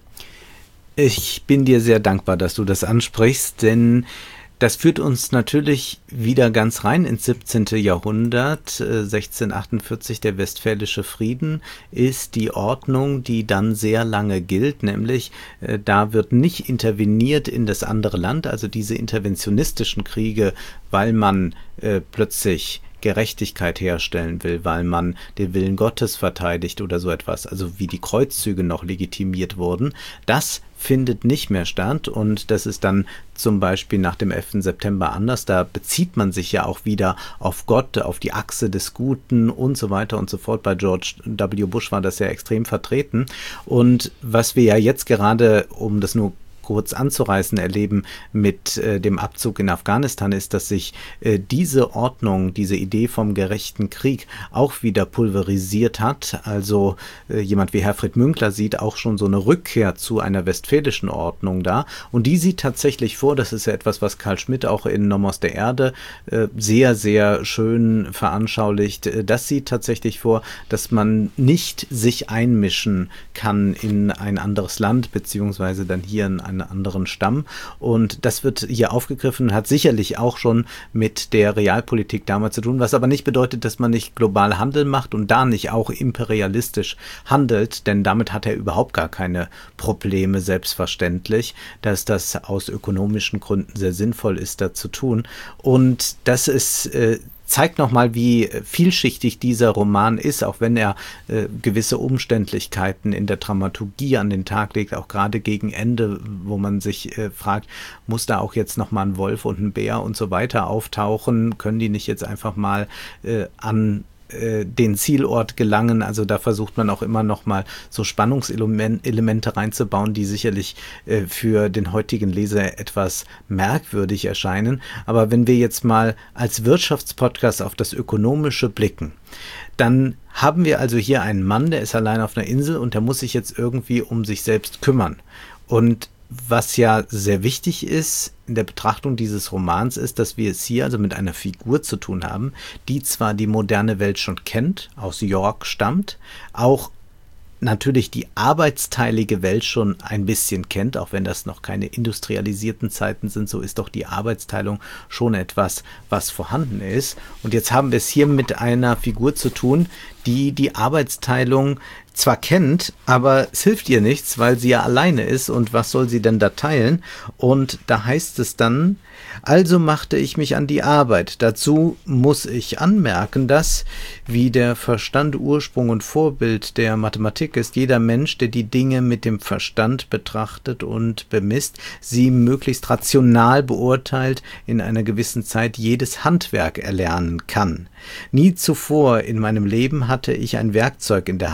Ich bin dir sehr dankbar, dass du das ansprichst, denn das führt uns natürlich wieder ganz rein ins siebzehnte Jahrhundert. sechzehnhundertachtundvierzig, der Westfälische Frieden, ist die Ordnung, die dann sehr lange gilt, nämlich äh, da wird nicht interveniert in das andere Land, also diese interventionistischen Kriege, weil man äh, plötzlich Gerechtigkeit herstellen will, weil man den Willen Gottes verteidigt oder so etwas, also wie die Kreuzzüge noch legitimiert wurden, das findet nicht mehr statt, und das ist dann zum Beispiel nach dem elften September anders. Da bezieht man sich ja auch wieder auf Gott, auf die Achse des Guten und so weiter und so fort. Bei George W. Bush war das ja extrem vertreten, und was wir ja jetzt gerade, um das nur kurz anzureißen, erleben mit äh, dem Abzug in Afghanistan, ist, dass sich äh, diese Ordnung, diese Idee vom gerechten Krieg auch wieder pulverisiert hat. Also äh, jemand wie Herfried Münkler sieht auch schon so eine Rückkehr zu einer westfälischen Ordnung da, und die sieht tatsächlich vor, das ist ja etwas, was Carl Schmitt auch in Nomos der Erde äh, sehr, sehr schön veranschaulicht, äh, das sieht tatsächlich vor, dass man nicht sich einmischen kann in ein anderes Land, beziehungsweise dann hier in einen anderen Stamm, und das wird hier aufgegriffen, hat sicherlich auch schon mit der Realpolitik damals zu tun, was aber nicht bedeutet, dass man nicht global Handel macht und da nicht auch imperialistisch handelt, denn damit hat er überhaupt gar keine Probleme, selbstverständlich, dass das aus ökonomischen Gründen sehr sinnvoll ist, da zu tun, und das ist äh, zeigt nochmal, wie vielschichtig dieser Roman ist, auch wenn er äh, gewisse Umständlichkeiten in der Dramaturgie an den Tag legt, auch gerade gegen Ende, wo man sich äh, fragt, muss da auch jetzt nochmal ein Wolf und ein Bär und so weiter auftauchen? Können die nicht jetzt einfach mal äh, an den Zielort gelangen? Also da versucht man auch immer noch mal so Spannungselemente reinzubauen, die sicherlich äh, für den heutigen Leser etwas merkwürdig erscheinen. Aber wenn wir jetzt mal als Wirtschaftspodcast auf das Ökonomische blicken, dann haben wir also hier einen Mann, der ist allein auf einer Insel und der muss sich jetzt irgendwie um sich selbst kümmern. Und was ja sehr wichtig ist in der Betrachtung dieses Romans ist, dass wir es hier also mit einer Figur zu tun haben, die zwar die moderne Welt schon kennt, aus York stammt, auch natürlich die arbeitsteilige Welt schon ein bisschen kennt, auch wenn das noch keine industrialisierten Zeiten sind, so ist doch die Arbeitsteilung schon etwas, was vorhanden ist. Und jetzt haben wir es hier mit einer Figur zu tun, die die Arbeitsteilung zwar kennt, aber es hilft ihr nichts, weil sie ja alleine ist, und was soll sie denn da teilen? Und da heißt es dann, also machte ich mich an die Arbeit. Dazu muss ich anmerken, dass, wie der Verstand Ursprung und Vorbild der Mathematik ist, jeder Mensch, der die Dinge mit dem Verstand betrachtet und bemisst, sie möglichst rational beurteilt, in einer gewissen Zeit jedes Handwerk erlernen kann. Nie zuvor in meinem Leben hatte ich ein Werkzeug in der Hand,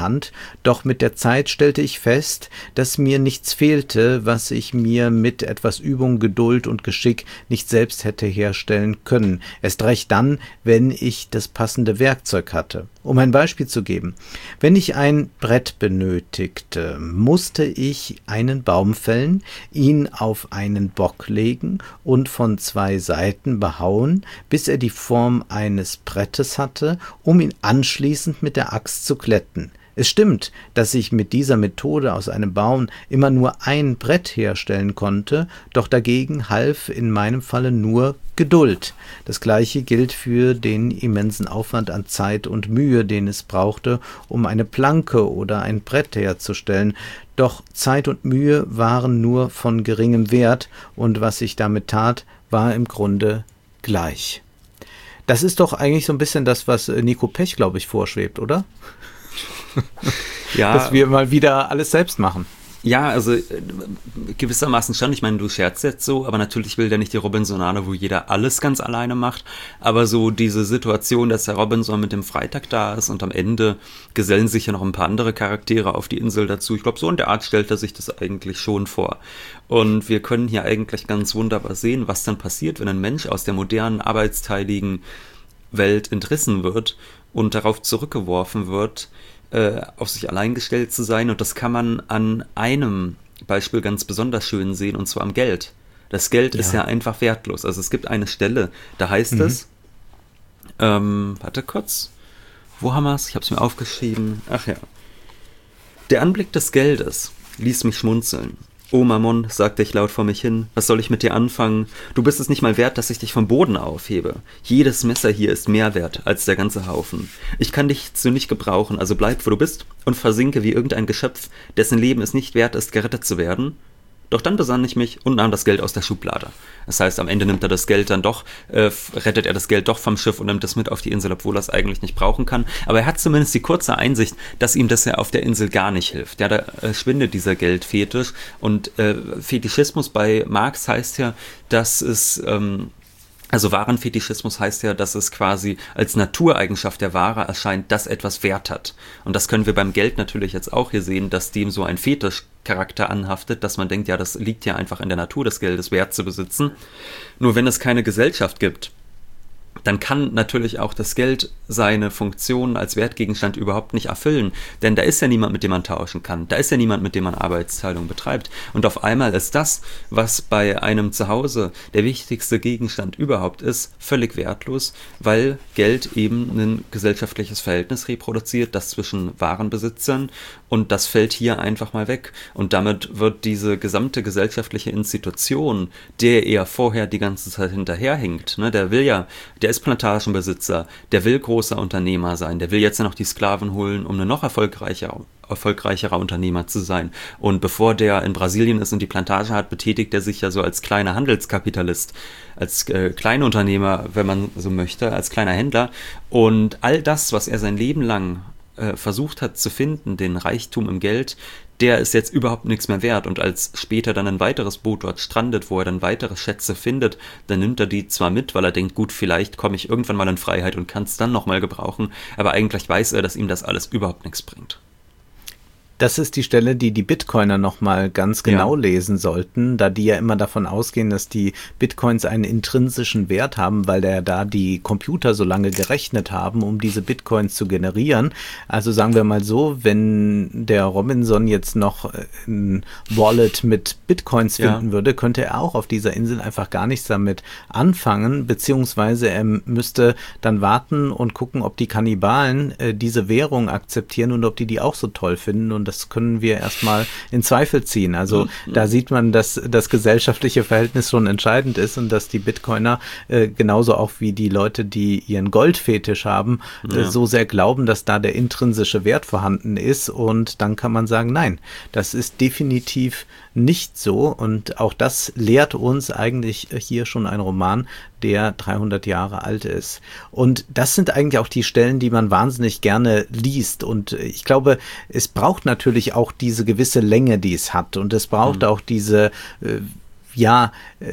Doch mit der Zeit stellte ich fest, dass mir nichts fehlte, was ich mir mit etwas Übung, Geduld und Geschick nicht selbst hätte herstellen können. Erst recht dann, wenn ich das passende Werkzeug hatte. Um ein Beispiel zu geben: Wenn ich ein Brett benötigte, musste ich einen Baum fällen, ihn auf einen Bock legen und von zwei Seiten behauen, bis er die Form eines Brettes hatte, um ihn anschließend mit der Axt zu glätten. Es stimmt, dass ich mit dieser Methode aus einem Baum immer nur ein Brett herstellen konnte, doch dagegen half in meinem Falle nur Geduld. Das Gleiche gilt für den immensen Aufwand an Zeit und Mühe, den es brauchte, um eine Planke oder ein Brett herzustellen. Doch Zeit und Mühe waren nur von geringem Wert, und was ich damit tat, war im Grunde gleich. Das ist doch eigentlich so ein bisschen das, was Nico Pech, glaube ich, vorschwebt, oder? Ja, dass wir mal wieder alles selbst machen. Ja, also äh, gewissermaßen schon. Ich meine, du scherzt jetzt so, aber natürlich will der nicht die Robinsonade, wo jeder alles ganz alleine macht. Aber so diese Situation, dass der Robinson mit dem Freitag da ist und am Ende gesellen sich ja noch ein paar andere Charaktere auf die Insel dazu. Ich glaube, so in der Art stellt er sich das eigentlich schon vor. Und wir können hier eigentlich ganz wunderbar sehen, was dann passiert, wenn ein Mensch aus der modernen, arbeitsteiligen Welt entrissen wird und darauf zurückgeworfen wird, auf sich allein gestellt zu sein. Und das kann man an einem Beispiel ganz besonders schön sehen, und zwar am Geld. Das Geld ja. ist ja einfach wertlos. Also es gibt eine Stelle, da heißt mhm. es, ähm, warte kurz, wo haben wir es? Ich habe es mir aufgeschrieben. Ach ja. Der Anblick des Geldes ließ mich schmunzeln. Oh Mammon, sagte ich laut vor mich hin, was soll ich mit dir anfangen? Du bist es nicht mal wert, dass ich dich vom Boden aufhebe. Jedes Messer hier ist mehr wert als der ganze Haufen. Ich kann dich zu nicht gebrauchen, also bleib, wo du bist, und versinke wie irgendein Geschöpf, dessen Leben es nicht wert ist, gerettet zu werden. Doch dann besann ich mich und nahm das Geld aus der Schublade. Das heißt, am Ende nimmt er das Geld dann doch, äh, rettet er das Geld doch vom Schiff und nimmt es mit auf die Insel, obwohl er es eigentlich nicht brauchen kann. Aber er hat zumindest die kurze Einsicht, dass ihm das ja auf der Insel gar nicht hilft. Ja, da äh, schwindet dieser Geldfetisch. Und äh, Fetischismus bei Marx heißt ja, dass es... Ähm, Also Warenfetischismus heißt ja, dass es quasi als Natureigenschaft der Ware erscheint, dass etwas Wert hat. Und das können wir beim Geld natürlich jetzt auch hier sehen, dass dem so ein Fetischcharakter anhaftet, dass man denkt, ja, das liegt ja einfach in der Natur des Geldes, Wert zu besitzen. Nur wenn es keine Gesellschaft gibt, dann kann natürlich auch das Geld seine Funktion als Wertgegenstand überhaupt nicht erfüllen. Denn da ist ja niemand, mit dem man tauschen kann. Da ist ja niemand, mit dem man Arbeitsteilung betreibt. Und auf einmal ist das, was bei einem Zuhause der wichtigste Gegenstand überhaupt ist, völlig wertlos, weil Geld eben ein gesellschaftliches Verhältnis reproduziert, das zwischen Warenbesitzern, und das fällt hier einfach mal weg. Und damit wird diese gesamte gesellschaftliche Institution, der er vorher die ganze Zeit hinterherhinkt, ne, der will ja, der ist Plantagenbesitzer, der will großer Unternehmer sein, der will jetzt noch die Sklaven holen, um ein noch erfolgreicher, erfolgreicherer Unternehmer zu sein. Und bevor der in Brasilien ist und die Plantage hat, betätigt er sich ja so als kleiner Handelskapitalist, als äh, Kleinunternehmer, wenn man so möchte, als kleiner Händler. Und all das, was er sein Leben lang äh, versucht hat zu finden, den Reichtum im Geld, der ist jetzt überhaupt nichts mehr wert. Und als später dann ein weiteres Boot dort strandet, wo er dann weitere Schätze findet, dann nimmt er die zwar mit, weil er denkt, gut, vielleicht komme ich irgendwann mal in Freiheit und kann es dann nochmal gebrauchen, aber eigentlich weiß er, dass ihm das alles überhaupt nichts bringt. Das ist die Stelle, die die Bitcoiner nochmal ganz genau ja. lesen sollten, da die ja immer davon ausgehen, dass die Bitcoins einen intrinsischen Wert haben, weil der da die Computer so lange gerechnet haben, um diese Bitcoins zu generieren. Also sagen wir mal so, wenn der Robinson jetzt noch ein Wallet mit Bitcoins finden ja. würde, könnte er auch auf dieser Insel einfach gar nichts damit anfangen, beziehungsweise er müsste dann warten und gucken, ob die Kannibalen äh, diese Währung akzeptieren und ob die die auch so toll finden, und das können wir erstmal in Zweifel ziehen. Also mhm. da sieht man, dass das gesellschaftliche Verhältnis schon entscheidend ist und dass die Bitcoiner äh, genauso auch wie die Leute, die ihren Goldfetisch haben, ja. äh, so sehr glauben, dass da der intrinsische Wert vorhanden ist, und dann kann man sagen, nein, das ist definitiv nicht so, und auch das lehrt uns eigentlich hier schon ein Roman, der dreihundert Jahre alt ist. Und das sind eigentlich auch die Stellen, die man wahnsinnig gerne liest, und ich glaube, es braucht natürlich auch diese gewisse Länge, die es hat, und es braucht mhm. auch diese äh, ja,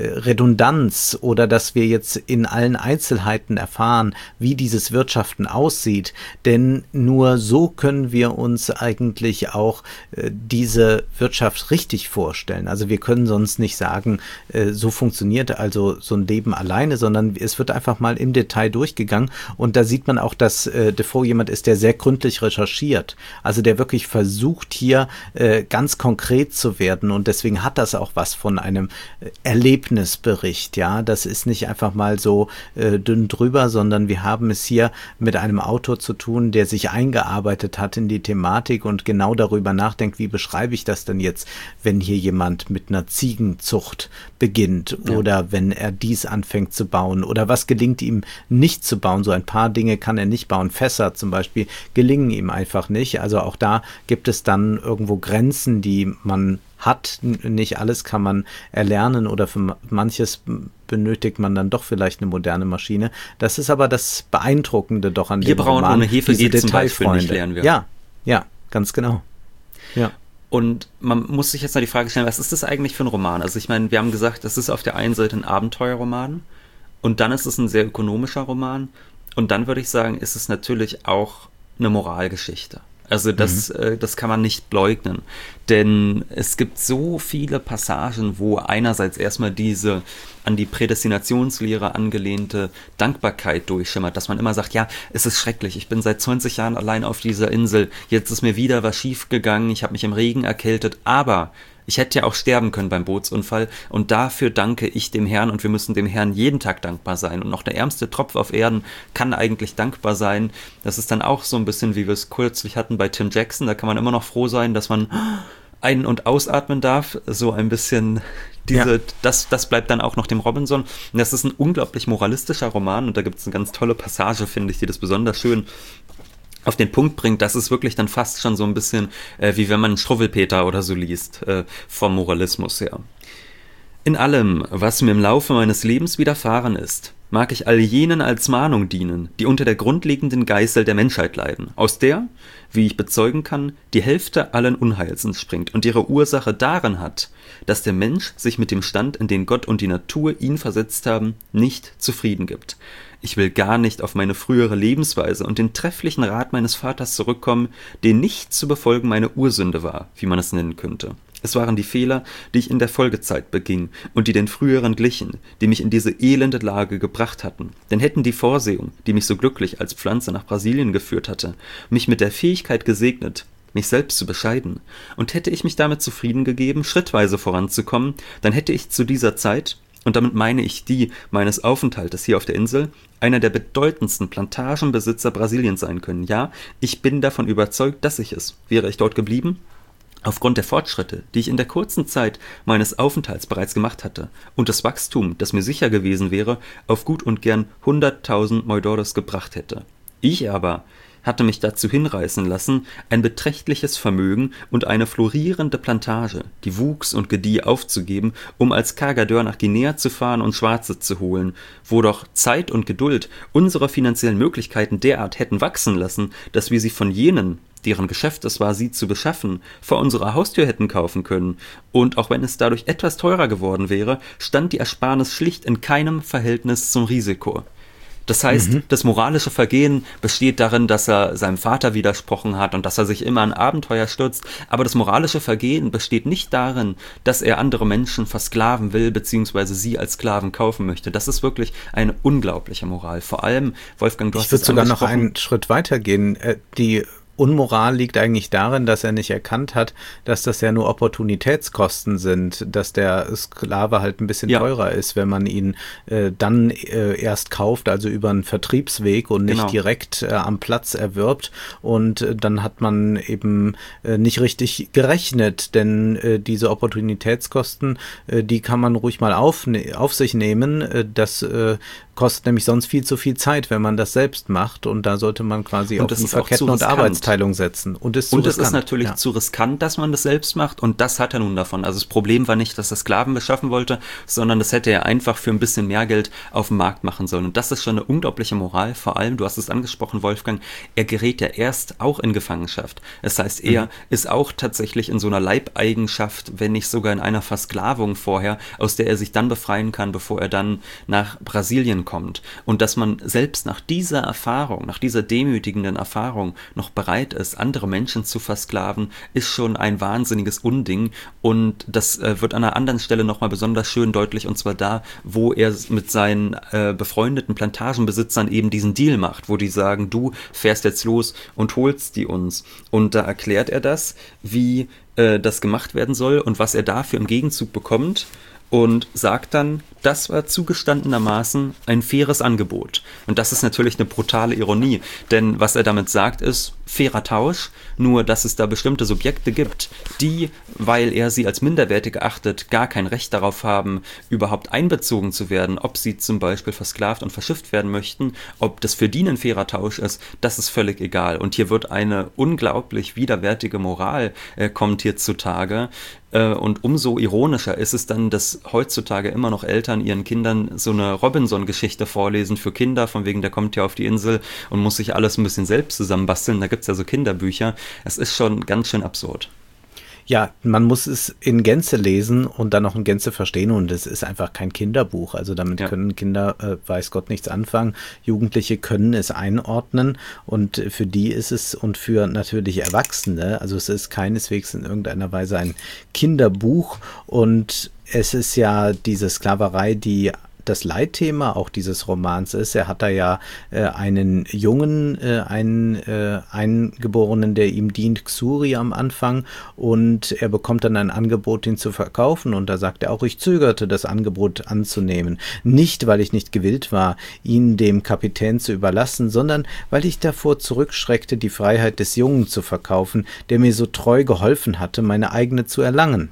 Redundanz oder dass wir jetzt in allen Einzelheiten erfahren, wie dieses Wirtschaften aussieht, denn nur so können wir uns eigentlich auch äh, diese Wirtschaft richtig vorstellen. Also wir können sonst nicht sagen, äh, so funktioniert also so ein Leben alleine, sondern es wird einfach mal im Detail durchgegangen und da sieht man auch, dass äh, Defoe jemand ist, der sehr gründlich recherchiert, also der wirklich versucht hier äh, ganz konkret zu werden und deswegen hat das auch was von einem Erlebnisbericht, ja, das ist nicht einfach mal so äh, dünn drüber, sondern wir haben es hier mit einem Autor zu tun, der sich eingearbeitet hat in die Thematik und genau darüber nachdenkt, wie beschreibe ich das denn jetzt, wenn hier jemand mit einer Ziegenzucht beginnt ja. oder wenn er dies anfängt zu bauen oder was gelingt ihm nicht zu bauen, so ein paar Dinge kann er nicht bauen, Fässer zum Beispiel gelingen ihm einfach nicht, also auch da gibt es dann irgendwo Grenzen, die man hat, nicht alles kann man erlernen oder für manches benötigt man dann doch vielleicht eine moderne Maschine. Das ist aber das Beeindruckende doch an Wir dem Brauen Roman. ohne Hefe geht zum Beispiel nicht, lernen wir. Ja, ja, ganz genau. Ja. Und man muss sich jetzt mal die Frage stellen, was ist das eigentlich für ein Roman? Also ich meine, wir haben gesagt, das ist auf der einen Seite ein Abenteuerroman und dann ist es ein sehr ökonomischer Roman und dann würde ich sagen, ist es natürlich auch eine Moralgeschichte. Also das, mhm. äh, das kann man nicht leugnen, denn es gibt so viele Passagen, wo einerseits erstmal diese an die Prädestinationslehre angelehnte Dankbarkeit durchschimmert, dass man immer sagt, ja, es ist schrecklich, ich bin seit zwanzig Jahren allein auf dieser Insel, jetzt ist mir wieder was schief gegangen, ich habe mich im Regen erkältet, aber ich hätte ja auch sterben können beim Bootsunfall und dafür danke ich dem Herrn und wir müssen dem Herrn jeden Tag dankbar sein und noch der ärmste Tropf auf Erden kann eigentlich dankbar sein. Das ist dann auch so ein bisschen, wie wir es kürzlich hatten bei Tim Jackson, da kann man immer noch froh sein, dass man ein- und ausatmen darf, so ein bisschen diese, ja. das, das bleibt dann auch noch dem Robinson und das ist ein unglaublich moralistischer Roman und da gibt es eine ganz tolle Passage, finde ich, die das besonders schön auf den Punkt bringt, das ist wirklich dann fast schon so ein bisschen äh, wie wenn man Struwwelpeter oder so liest, äh, vom Moralismus her. In allem, was mir im Laufe meines Lebens widerfahren ist, mag ich all jenen als Mahnung dienen, die unter der grundlegenden Geißel der Menschheit leiden, aus der, wie ich bezeugen kann, die Hälfte allen Unheils entspringt und ihre Ursache darin hat, dass der Mensch sich mit dem Stand, in den Gott und die Natur ihn versetzt haben, nicht zufrieden gibt. Ich will gar nicht auf meine frühere Lebensweise und den trefflichen Rat meines Vaters zurückkommen, den nicht zu befolgen meine Ursünde war, wie man es nennen könnte. Es waren die Fehler, die ich in der Folgezeit beging und die den früheren glichen, die mich in diese elende Lage gebracht hatten. Denn hätten die Vorsehung, die mich so glücklich als Pflanze nach Brasilien geführt hatte, mich mit der Fähigkeit gesegnet, mich selbst zu bescheiden, und hätte ich mich damit zufrieden gegeben, schrittweise voranzukommen, dann hätte ich zu dieser Zeit, und damit meine ich die meines Aufenthaltes hier auf der Insel, einer der bedeutendsten Plantagenbesitzer Brasiliens sein können. Ja, ich bin davon überzeugt, dass ich es. Wäre ich dort geblieben? Aufgrund der Fortschritte, die ich in der kurzen Zeit meines Aufenthalts bereits gemacht hatte, und das Wachstum, das mir sicher gewesen wäre, auf gut und gern hunderttausend Moidores gebracht hätte. Ich aber hatte mich dazu hinreißen lassen, ein beträchtliches Vermögen und eine florierende Plantage, die wuchs und gedieh, aufzugeben, um als Cargadeur nach Guinea zu fahren und Schwarze zu holen, wo doch Zeit und Geduld unsere finanziellen Möglichkeiten derart hätten wachsen lassen, dass wir sie von jenen, deren Geschäft es war, sie zu beschaffen, vor unserer Haustür hätten kaufen können, und auch wenn es dadurch etwas teurer geworden wäre, stand die Ersparnis schlicht in keinem Verhältnis zum Risiko. Das heißt, mhm. das moralische Vergehen besteht darin, dass er seinem Vater widersprochen hat und dass er sich immer an Abenteuer stürzt, aber das moralische Vergehen besteht nicht darin, dass er andere Menschen versklaven will, beziehungsweise sie als Sklaven kaufen möchte. Das ist wirklich eine unglaubliche Moral. Vor allem, Wolfgang, du hast es angesprochen. Ich würde sogar noch einen Schritt weiter gehen. Die Unmoral liegt eigentlich darin, dass er nicht erkannt hat, dass das ja nur Opportunitätskosten sind, dass der Sklave halt ein bisschen ja. teurer ist, wenn man ihn äh, dann äh, erst kauft, also über einen Vertriebsweg und nicht genau. direkt äh, am Platz erwirbt, und äh, dann hat man eben äh, nicht richtig gerechnet, denn äh, diese Opportunitätskosten, äh, die kann man ruhig mal auf, auf sich nehmen, äh, das äh, kostet nämlich sonst viel zu viel Zeit, wenn man das selbst macht, und da sollte man quasi und auf die Verketten- und Arbeitsteilung Verurteilung setzen. Und, ist, zu und es riskant. ist natürlich ja. zu riskant, dass man das selbst macht. Und das hat er nun davon. Also das Problem war nicht, dass er Sklaven beschaffen wollte, sondern das hätte er einfach für ein bisschen mehr Geld auf dem Markt machen sollen. Und das ist schon eine unglaubliche Moral. Vor allem, du hast es angesprochen, Wolfgang, er gerät ja erst auch in Gefangenschaft. Das heißt, er mhm. ist auch tatsächlich in so einer Leibeigenschaft, wenn nicht sogar in einer Versklavung vorher, aus der er sich dann befreien kann, bevor er dann nach Brasilien kommt. Und dass man selbst nach dieser Erfahrung, nach dieser demütigenden Erfahrung noch bereit ist, andere Menschen zu versklaven, ist schon ein wahnsinniges Unding. Und das äh, wird an einer anderen Stelle nochmal besonders schön deutlich, und zwar da, wo er mit seinen äh, befreundeten Plantagenbesitzern eben diesen Deal macht, wo die sagen, du fährst jetzt los und holst die uns. Und da erklärt er das, wie äh, das gemacht werden soll und was er dafür im Gegenzug bekommt. Und sagt dann, das war zugestandenermaßen ein faires Angebot. Und das ist natürlich eine brutale Ironie, denn was er damit sagt ist, fairer Tausch, nur dass es da bestimmte Subjekte gibt, die, weil er sie als minderwertig erachtet, gar kein Recht darauf haben, überhaupt einbezogen zu werden, ob sie zum Beispiel versklavt und verschifft werden möchten, ob das für die ein fairer Tausch ist, das ist völlig egal. Und hier wird eine unglaublich widerwärtige Moral äh, kommt hier zutage. Und umso ironischer ist es dann, dass heutzutage immer noch Eltern ihren Kindern so eine Robinson-Geschichte vorlesen für Kinder, von wegen, der kommt ja auf die Insel und muss sich alles ein bisschen selbst zusammenbasteln. Da gibt es ja so Kinderbücher. Es ist schon ganz schön absurd. Ja, man muss es in Gänze lesen und dann auch in Gänze verstehen, und es ist einfach kein Kinderbuch. Also damit ja. können Kinder, äh, weiß Gott, nichts anfangen. Jugendliche können es einordnen, und für die ist es, und für natürlich Erwachsene, also es ist keineswegs in irgendeiner Weise ein Kinderbuch, und es ist ja diese Sklaverei, die das Leitthema auch dieses Romans ist. Er hat da ja äh, einen Jungen, äh, einen äh, Eingeborenen, der ihm dient, Xuri am Anfang, und er bekommt dann ein Angebot, ihn zu verkaufen, und da sagt er auch, ich zögerte, das Angebot anzunehmen. Nicht, weil ich nicht gewillt war, ihn dem Kapitän zu überlassen, sondern weil ich davor zurückschreckte, die Freiheit des Jungen zu verkaufen, der mir so treu geholfen hatte, meine eigene zu erlangen.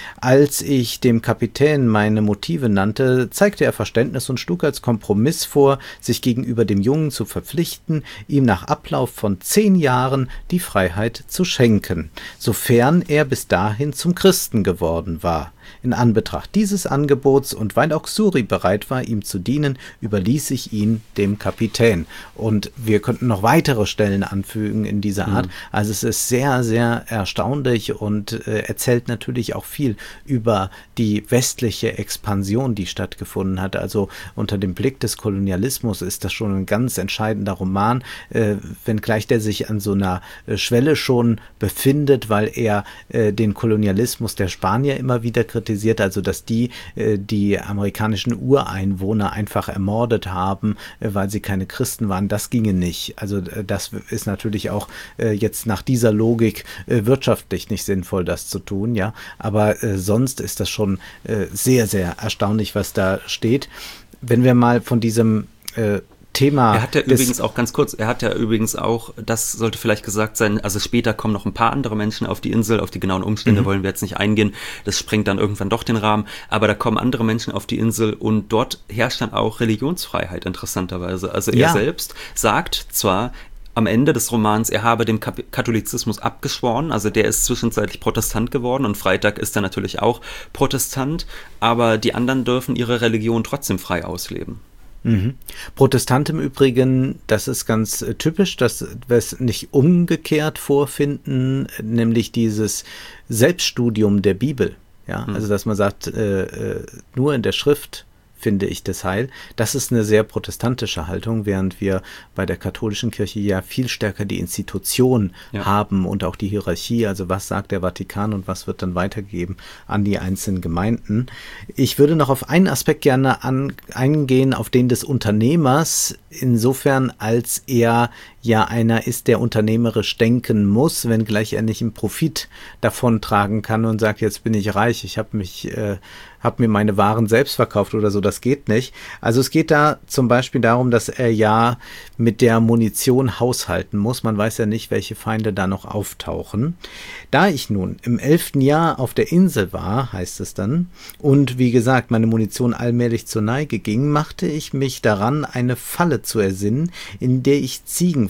Als ich dem Kapitän meine Motive nannte, zeigte er Verständnis und schlug als Kompromiss vor, sich gegenüber dem Jungen zu verpflichten, ihm nach Ablauf von zehn Jahren die Freiheit zu schenken, sofern er bis dahin zum Christen geworden war. In Anbetracht dieses Angebots und weil auch Xuri bereit war, ihm zu dienen, überließ ich ihn dem Kapitän. Und wir könnten noch weitere Stellen anfügen in dieser Art. Mhm. Also es ist sehr, sehr erstaunlich und äh, erzählt natürlich auch viel über die westliche Expansion, die stattgefunden hat. Also unter dem Blick des Kolonialismus ist das schon ein ganz entscheidender Roman, äh, wenngleich der sich an so einer äh, Schwelle schon befindet, weil er äh, den Kolonialismus der Spanier immer wieder kritisiert, also dass die äh, die amerikanischen Ureinwohner einfach ermordet haben, äh, weil sie keine Christen waren. Das ginge nicht. Also äh, das ist natürlich auch äh, jetzt nach dieser Logik äh, wirtschaftlich nicht sinnvoll, das zu tun, ja. Aber äh, sonst ist das schon äh, sehr, sehr erstaunlich, was da steht. Wenn wir mal von diesem äh, Thema. Er hat ja übrigens auch ganz kurz, er hat ja übrigens auch, das sollte vielleicht gesagt sein, also später kommen noch ein paar andere Menschen auf die Insel, auf die genauen Umstände mhm. wollen wir jetzt nicht eingehen, das sprengt dann irgendwann doch den Rahmen, aber da kommen andere Menschen auf die Insel und dort herrscht dann auch Religionsfreiheit, interessanterweise. Also er ja. selbst sagt zwar am Ende des Romans, er habe dem Katholizismus abgeschworen, also der ist zwischenzeitlich Protestant geworden und Freitag ist er natürlich auch Protestant, aber die anderen dürfen ihre Religion trotzdem frei ausleben. Mhm. Protestant im Übrigen, das ist ganz äh, typisch, dass wir es nicht umgekehrt vorfinden, nämlich dieses Selbststudium der Bibel. Ja, mhm. also dass man sagt, äh, äh, nur in der Schrift finde ich das Heil. Das ist eine sehr protestantische Haltung, während wir bei der katholischen Kirche ja viel stärker die Institution ja. haben und auch die Hierarchie, also was sagt der Vatikan und was wird dann weitergegeben an die einzelnen Gemeinden. Ich würde noch auf einen Aspekt gerne an, eingehen, auf den des Unternehmers, insofern als er ja einer ist, der unternehmerisch denken muss, wenngleich er nicht einen Profit davon tragen kann und sagt, jetzt bin ich reich, ich habe mich, äh, habe mir meine Waren selbst verkauft oder so, das geht nicht. Also es geht da zum Beispiel darum, dass er ja mit der Munition haushalten muss. Man weiß ja nicht, welche Feinde da noch auftauchen. Da ich nun im elften Jahr auf der Insel war, heißt es dann, und wie gesagt, meine Munition allmählich zur Neige ging, machte ich mich daran, eine Falle zu ersinnen, in der ich Ziegen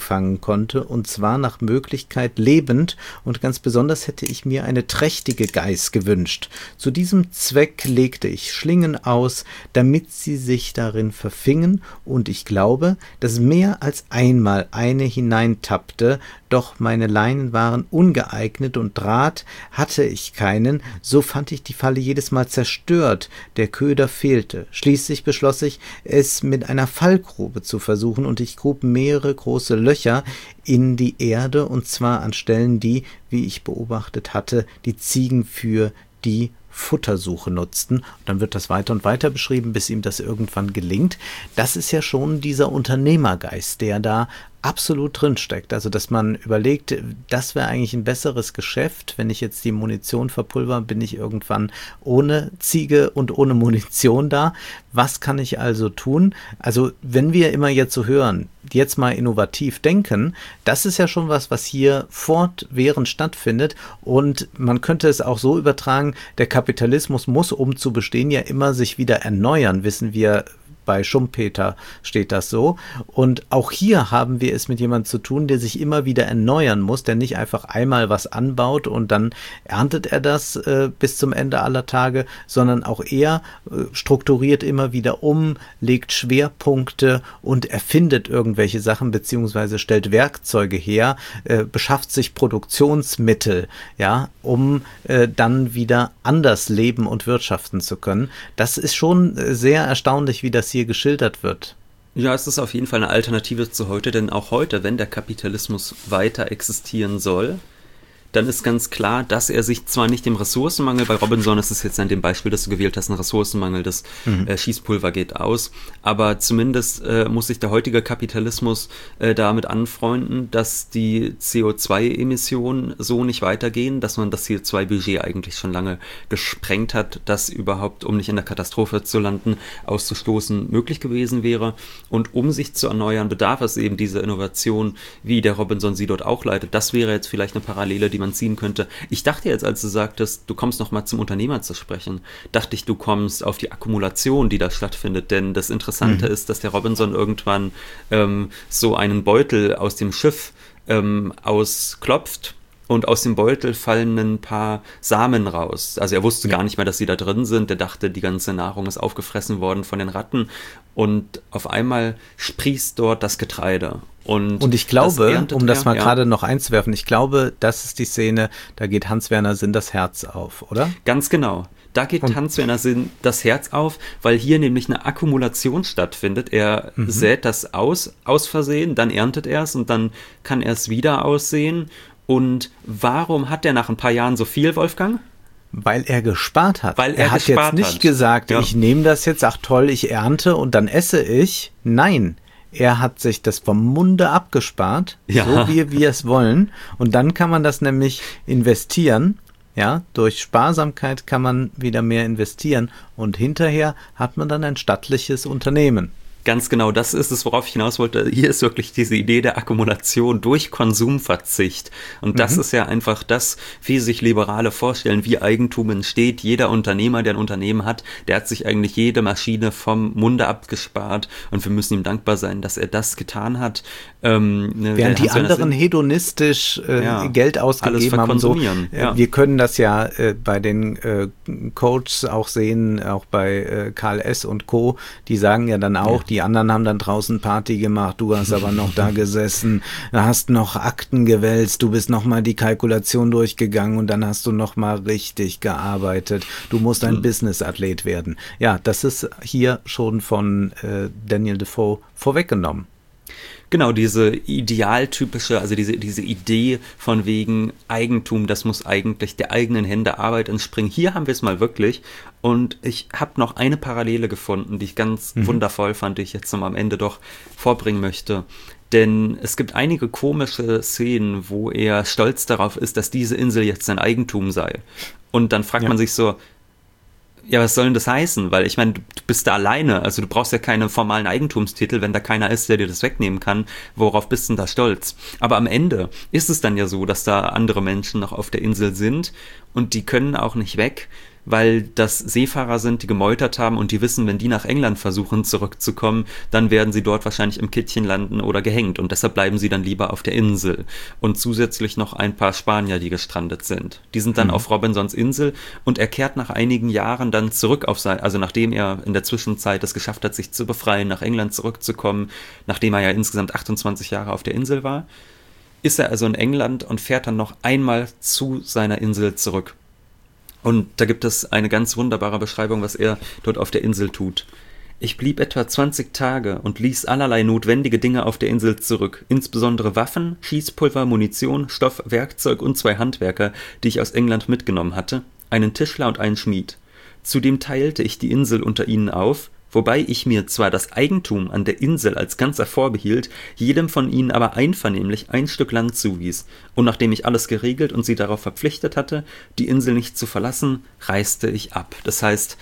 fangen konnte, und zwar nach Möglichkeit lebend, und ganz besonders hätte ich mir eine trächtige Geiß gewünscht. Zu diesem Zweck legte ich Schlingen aus, damit sie sich darin verfingen, und ich glaube, dass mehr als einmal eine hineintappte, doch meine Leinen waren ungeeignet und Draht hatte ich keinen, so fand ich die Falle jedes Mal zerstört, der Köder fehlte. Schließlich beschloss ich, es mit einer Fallgrube zu versuchen, und ich grub mehrere große Löcher in die Erde, und zwar an Stellen, die, wie ich beobachtet hatte, die Ziegen für die Futtersuche nutzten. Und dann wird das weiter und weiter beschrieben, bis ihm das irgendwann gelingt. Das ist ja schon dieser Unternehmergeist, der da absolut drin steckt. Also, dass man überlegt, das wäre eigentlich ein besseres Geschäft. Wenn ich jetzt die Munition verpulver, bin ich irgendwann ohne Ziege und ohne Munition da. Was kann ich also tun? Also, wenn wir immer jetzt so hören, jetzt mal innovativ denken, das ist ja schon was, was hier fortwährend stattfindet, und man könnte es auch so übertragen, der Kapitalismus muss, um zu bestehen, ja immer sich wieder erneuern, wissen wir. Bei Schumpeter steht das so. Und auch hier haben wir es mit jemandem zu tun, der sich immer wieder erneuern muss, der nicht einfach einmal was anbaut und dann erntet er das äh, bis zum Ende aller Tage, sondern auch er äh, strukturiert immer wieder um, legt Schwerpunkte und erfindet irgendwelche Sachen beziehungsweise stellt Werkzeuge her, äh, beschafft sich Produktionsmittel, ja, um äh, dann wieder anders leben und wirtschaften zu können. Das ist schon äh, sehr erstaunlich, wie das hier geschildert wird. Ja, es ist auf jeden Fall eine Alternative zu heute, denn auch heute, wenn der Kapitalismus weiter existieren soll, dann ist ganz klar, dass er sich zwar nicht dem Ressourcenmangel, bei Robinson ist es jetzt an dem Beispiel, das du gewählt hast, ein Ressourcenmangel, das mhm. äh, Schießpulver geht aus, aber zumindest äh, muss sich der heutige Kapitalismus äh, damit anfreunden, dass die C O zwei Emissionen so nicht weitergehen, dass man das C O zwei Budget eigentlich schon lange gesprengt hat, das überhaupt, um nicht in der Katastrophe zu landen, auszustoßen möglich gewesen wäre. Und um sich zu erneuern, bedarf es eben dieser Innovation, wie der Robinson sie dort auch leitet. Das wäre jetzt vielleicht eine Parallele, die man ziehen könnte. Ich dachte jetzt, als du sagtest, du kommst nochmal zum Unternehmer zu sprechen, dachte ich, du kommst auf die Akkumulation, die da stattfindet, denn das Interessante mhm. ist, dass der Robinson irgendwann ähm, so einen Beutel aus dem Schiff ähm, ausklopft, und aus dem Beutel fallen ein paar Samen raus. Also er wusste ja. gar nicht mehr, dass sie da drin sind. Er dachte, die ganze Nahrung ist aufgefressen worden von den Ratten. Und auf einmal sprießt dort das Getreide. Und, und ich glaube, um das mal ja. gerade noch einzuwerfen, ich glaube, das ist die Szene, da geht Hans-Werner Sinn das Herz auf, oder? Ganz genau. Da geht und Hans-Werner Sinn das Herz auf, weil hier nämlich eine Akkumulation stattfindet. Er mhm. sät das aus, aus Versehen, dann erntet er es und dann kann er es wieder aussehen. Und warum hat er nach ein paar Jahren so viel, Wolfgang? Weil er gespart hat. Weil er, er hat gespart jetzt nicht hat. gesagt, ja. ich nehme das jetzt, ach toll, ich ernte und dann esse ich. Nein, er hat sich das vom Munde abgespart, ja. so wie wir es wollen. Und dann kann man das nämlich investieren. Ja, durch Sparsamkeit kann man wieder mehr investieren. Und hinterher hat man dann ein stattliches Unternehmen. Ganz genau, das ist es, worauf ich hinaus wollte. Hier ist wirklich diese Idee der Akkumulation durch Konsumverzicht. Und das mhm. ist ja einfach das, wie sich Liberale vorstellen, wie Eigentum entsteht. Jeder Unternehmer, der ein Unternehmen hat, der hat sich eigentlich jede Maschine vom Munde abgespart. Und wir müssen ihm dankbar sein, dass er das getan hat. Ähm, Während die anderen hedonistisch äh, ja, Geld ausgegeben haben. So, äh, ja. Wir können das ja äh, bei den äh, Coaches auch sehen, auch bei äh, Karl S. und Co., die sagen ja dann auch, ja. die anderen haben dann draußen Party gemacht, du hast aber noch da gesessen, hast noch Akten gewälzt, du bist noch mal die Kalkulation durchgegangen und dann hast du noch mal richtig gearbeitet. Du musst ein mhm. Business-Athlet werden. Ja, das ist hier schon von äh, Daniel Defoe vorweggenommen. Genau, diese idealtypische, also diese, diese Idee von wegen Eigentum, das muss eigentlich der eigenen Hände Arbeit entspringen. Hier haben wir es mal wirklich. Und ich habe noch eine Parallele gefunden, die ich ganz mhm. wundervoll fand, die ich jetzt noch am Ende doch vorbringen möchte. Denn es gibt einige komische Szenen, wo er stolz darauf ist, dass diese Insel jetzt sein Eigentum sei. Und dann fragt ja. man sich so, ja, was soll denn das heißen? Weil ich meine, du bist da alleine, also du brauchst ja keine formalen Eigentumstitel, wenn da keiner ist, der dir das wegnehmen kann. Worauf bist du denn da stolz? Aber am Ende ist es dann ja so, dass da andere Menschen noch auf der Insel sind und die können auch nicht weg, weil das Seefahrer sind, die gemeutert haben und die wissen, wenn die nach England versuchen zurückzukommen, dann werden sie dort wahrscheinlich im Kittchen landen oder gehängt und deshalb bleiben sie dann lieber auf der Insel. Und zusätzlich noch ein paar Spanier, die gestrandet sind. Die sind dann mhm. auf Robinsons Insel und er kehrt nach einigen Jahren dann zurück auf sein, also nachdem er in der Zwischenzeit es geschafft hat, sich zu befreien, nach England zurückzukommen, nachdem er ja insgesamt achtundzwanzig Jahre auf der Insel war, ist er also in England und fährt dann noch einmal zu seiner Insel zurück. Und da gibt es eine ganz wunderbare Beschreibung, was er dort auf der Insel tut. Ich blieb etwa zwanzig Tage und ließ allerlei notwendige Dinge auf der Insel zurück, insbesondere Waffen, Schießpulver, Munition, Stoff, Werkzeug und zwei Handwerker, die ich aus England mitgenommen hatte, einen Tischler und einen Schmied. Zudem teilte ich die Insel unter ihnen auf, wobei ich mir zwar das Eigentum an der Insel als ganzer vorbehielt, jedem von ihnen aber einvernehmlich ein Stück Land zuwies, und nachdem ich alles geregelt und sie darauf verpflichtet hatte, die Insel nicht zu verlassen, reiste ich ab. Das heißt,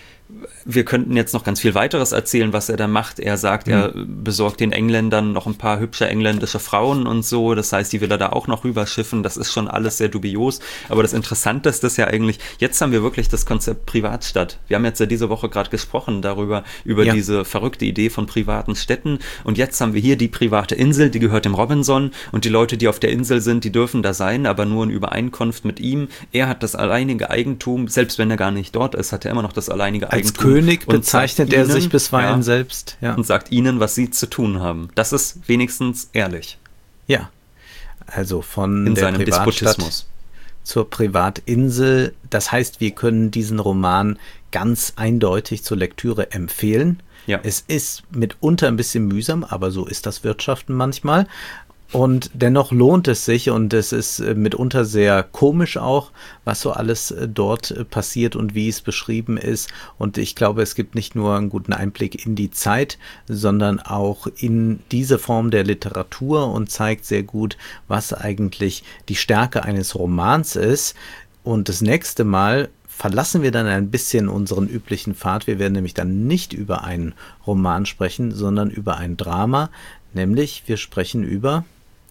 wir könnten jetzt noch ganz viel weiteres erzählen, was er da macht. Er sagt, mhm. er besorgt den Engländern noch ein paar hübsche engländische Frauen und so. Das heißt, die will er da auch noch rüberschiffen. Das ist schon alles sehr dubios. Aber das Interessanteste ist ja eigentlich, jetzt haben wir wirklich das Konzept Privatstadt. Wir haben jetzt ja diese Woche gerade gesprochen darüber, über ja. diese verrückte Idee von privaten Städten. Und jetzt haben wir hier die private Insel, die gehört dem Robinson. Und die Leute, die auf der Insel sind, die dürfen da sein, aber nur in Übereinkunft mit ihm. Er hat das alleinige Eigentum. Selbst wenn er gar nicht dort ist, hat er immer noch das alleinige Eigentum. Als König bezeichnet er ihnen, sich bisweilen ja, selbst. Ja. Und sagt ihnen, was sie zu tun haben. Das ist wenigstens ehrlich. Ja, also von in der seinem Despotismus zur Privatinsel. Das heißt, wir können diesen Roman ganz eindeutig zur Lektüre empfehlen. Ja. Es ist mitunter ein bisschen mühsam, aber so ist das Wirtschaften manchmal. Und dennoch lohnt es sich und es ist mitunter sehr komisch auch, was so alles dort passiert und wie es beschrieben ist. Und ich glaube, es gibt nicht nur einen guten Einblick in die Zeit, sondern auch in diese Form der Literatur und zeigt sehr gut, was eigentlich die Stärke eines Romans ist. Und das nächste Mal verlassen wir dann ein bisschen unseren üblichen Pfad. Wir werden nämlich dann nicht über einen Roman sprechen, sondern über ein Drama. Nämlich, wir sprechen über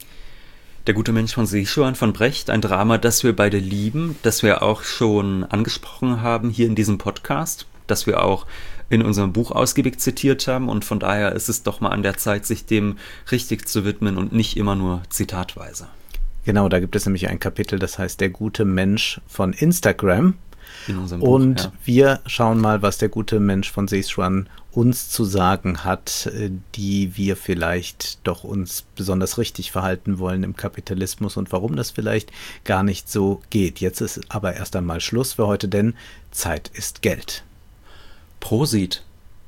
Der gute Mensch von Sichuan von Brecht, ein Drama, das wir beide lieben, das wir auch schon angesprochen haben hier in diesem Podcast, das wir auch in unserem Buch ausgiebig zitiert haben und von daher ist es doch mal an der Zeit, sich dem richtig zu widmen und nicht immer nur zitatweise. Genau, da gibt es nämlich ein Kapitel, das heißt Der gute Mensch von Instagram. In unserem Buch, und ja. wir schauen mal, was der gute Mensch von Sichuan uns zu sagen hat, die wir vielleicht doch uns besonders richtig verhalten wollen im Kapitalismus und warum das vielleicht gar nicht so geht. Jetzt ist aber erst einmal Schluss für heute, denn Zeit ist Geld. Prosit.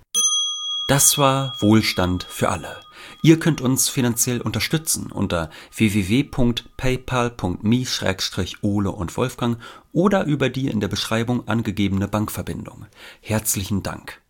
Das war Wohlstand für alle. Ihr könnt uns finanziell unterstützen unter w w w punkt paypal punkt me slash ole und Wolfgang oder über die in der Beschreibung angegebene Bankverbindung. Herzlichen Dank.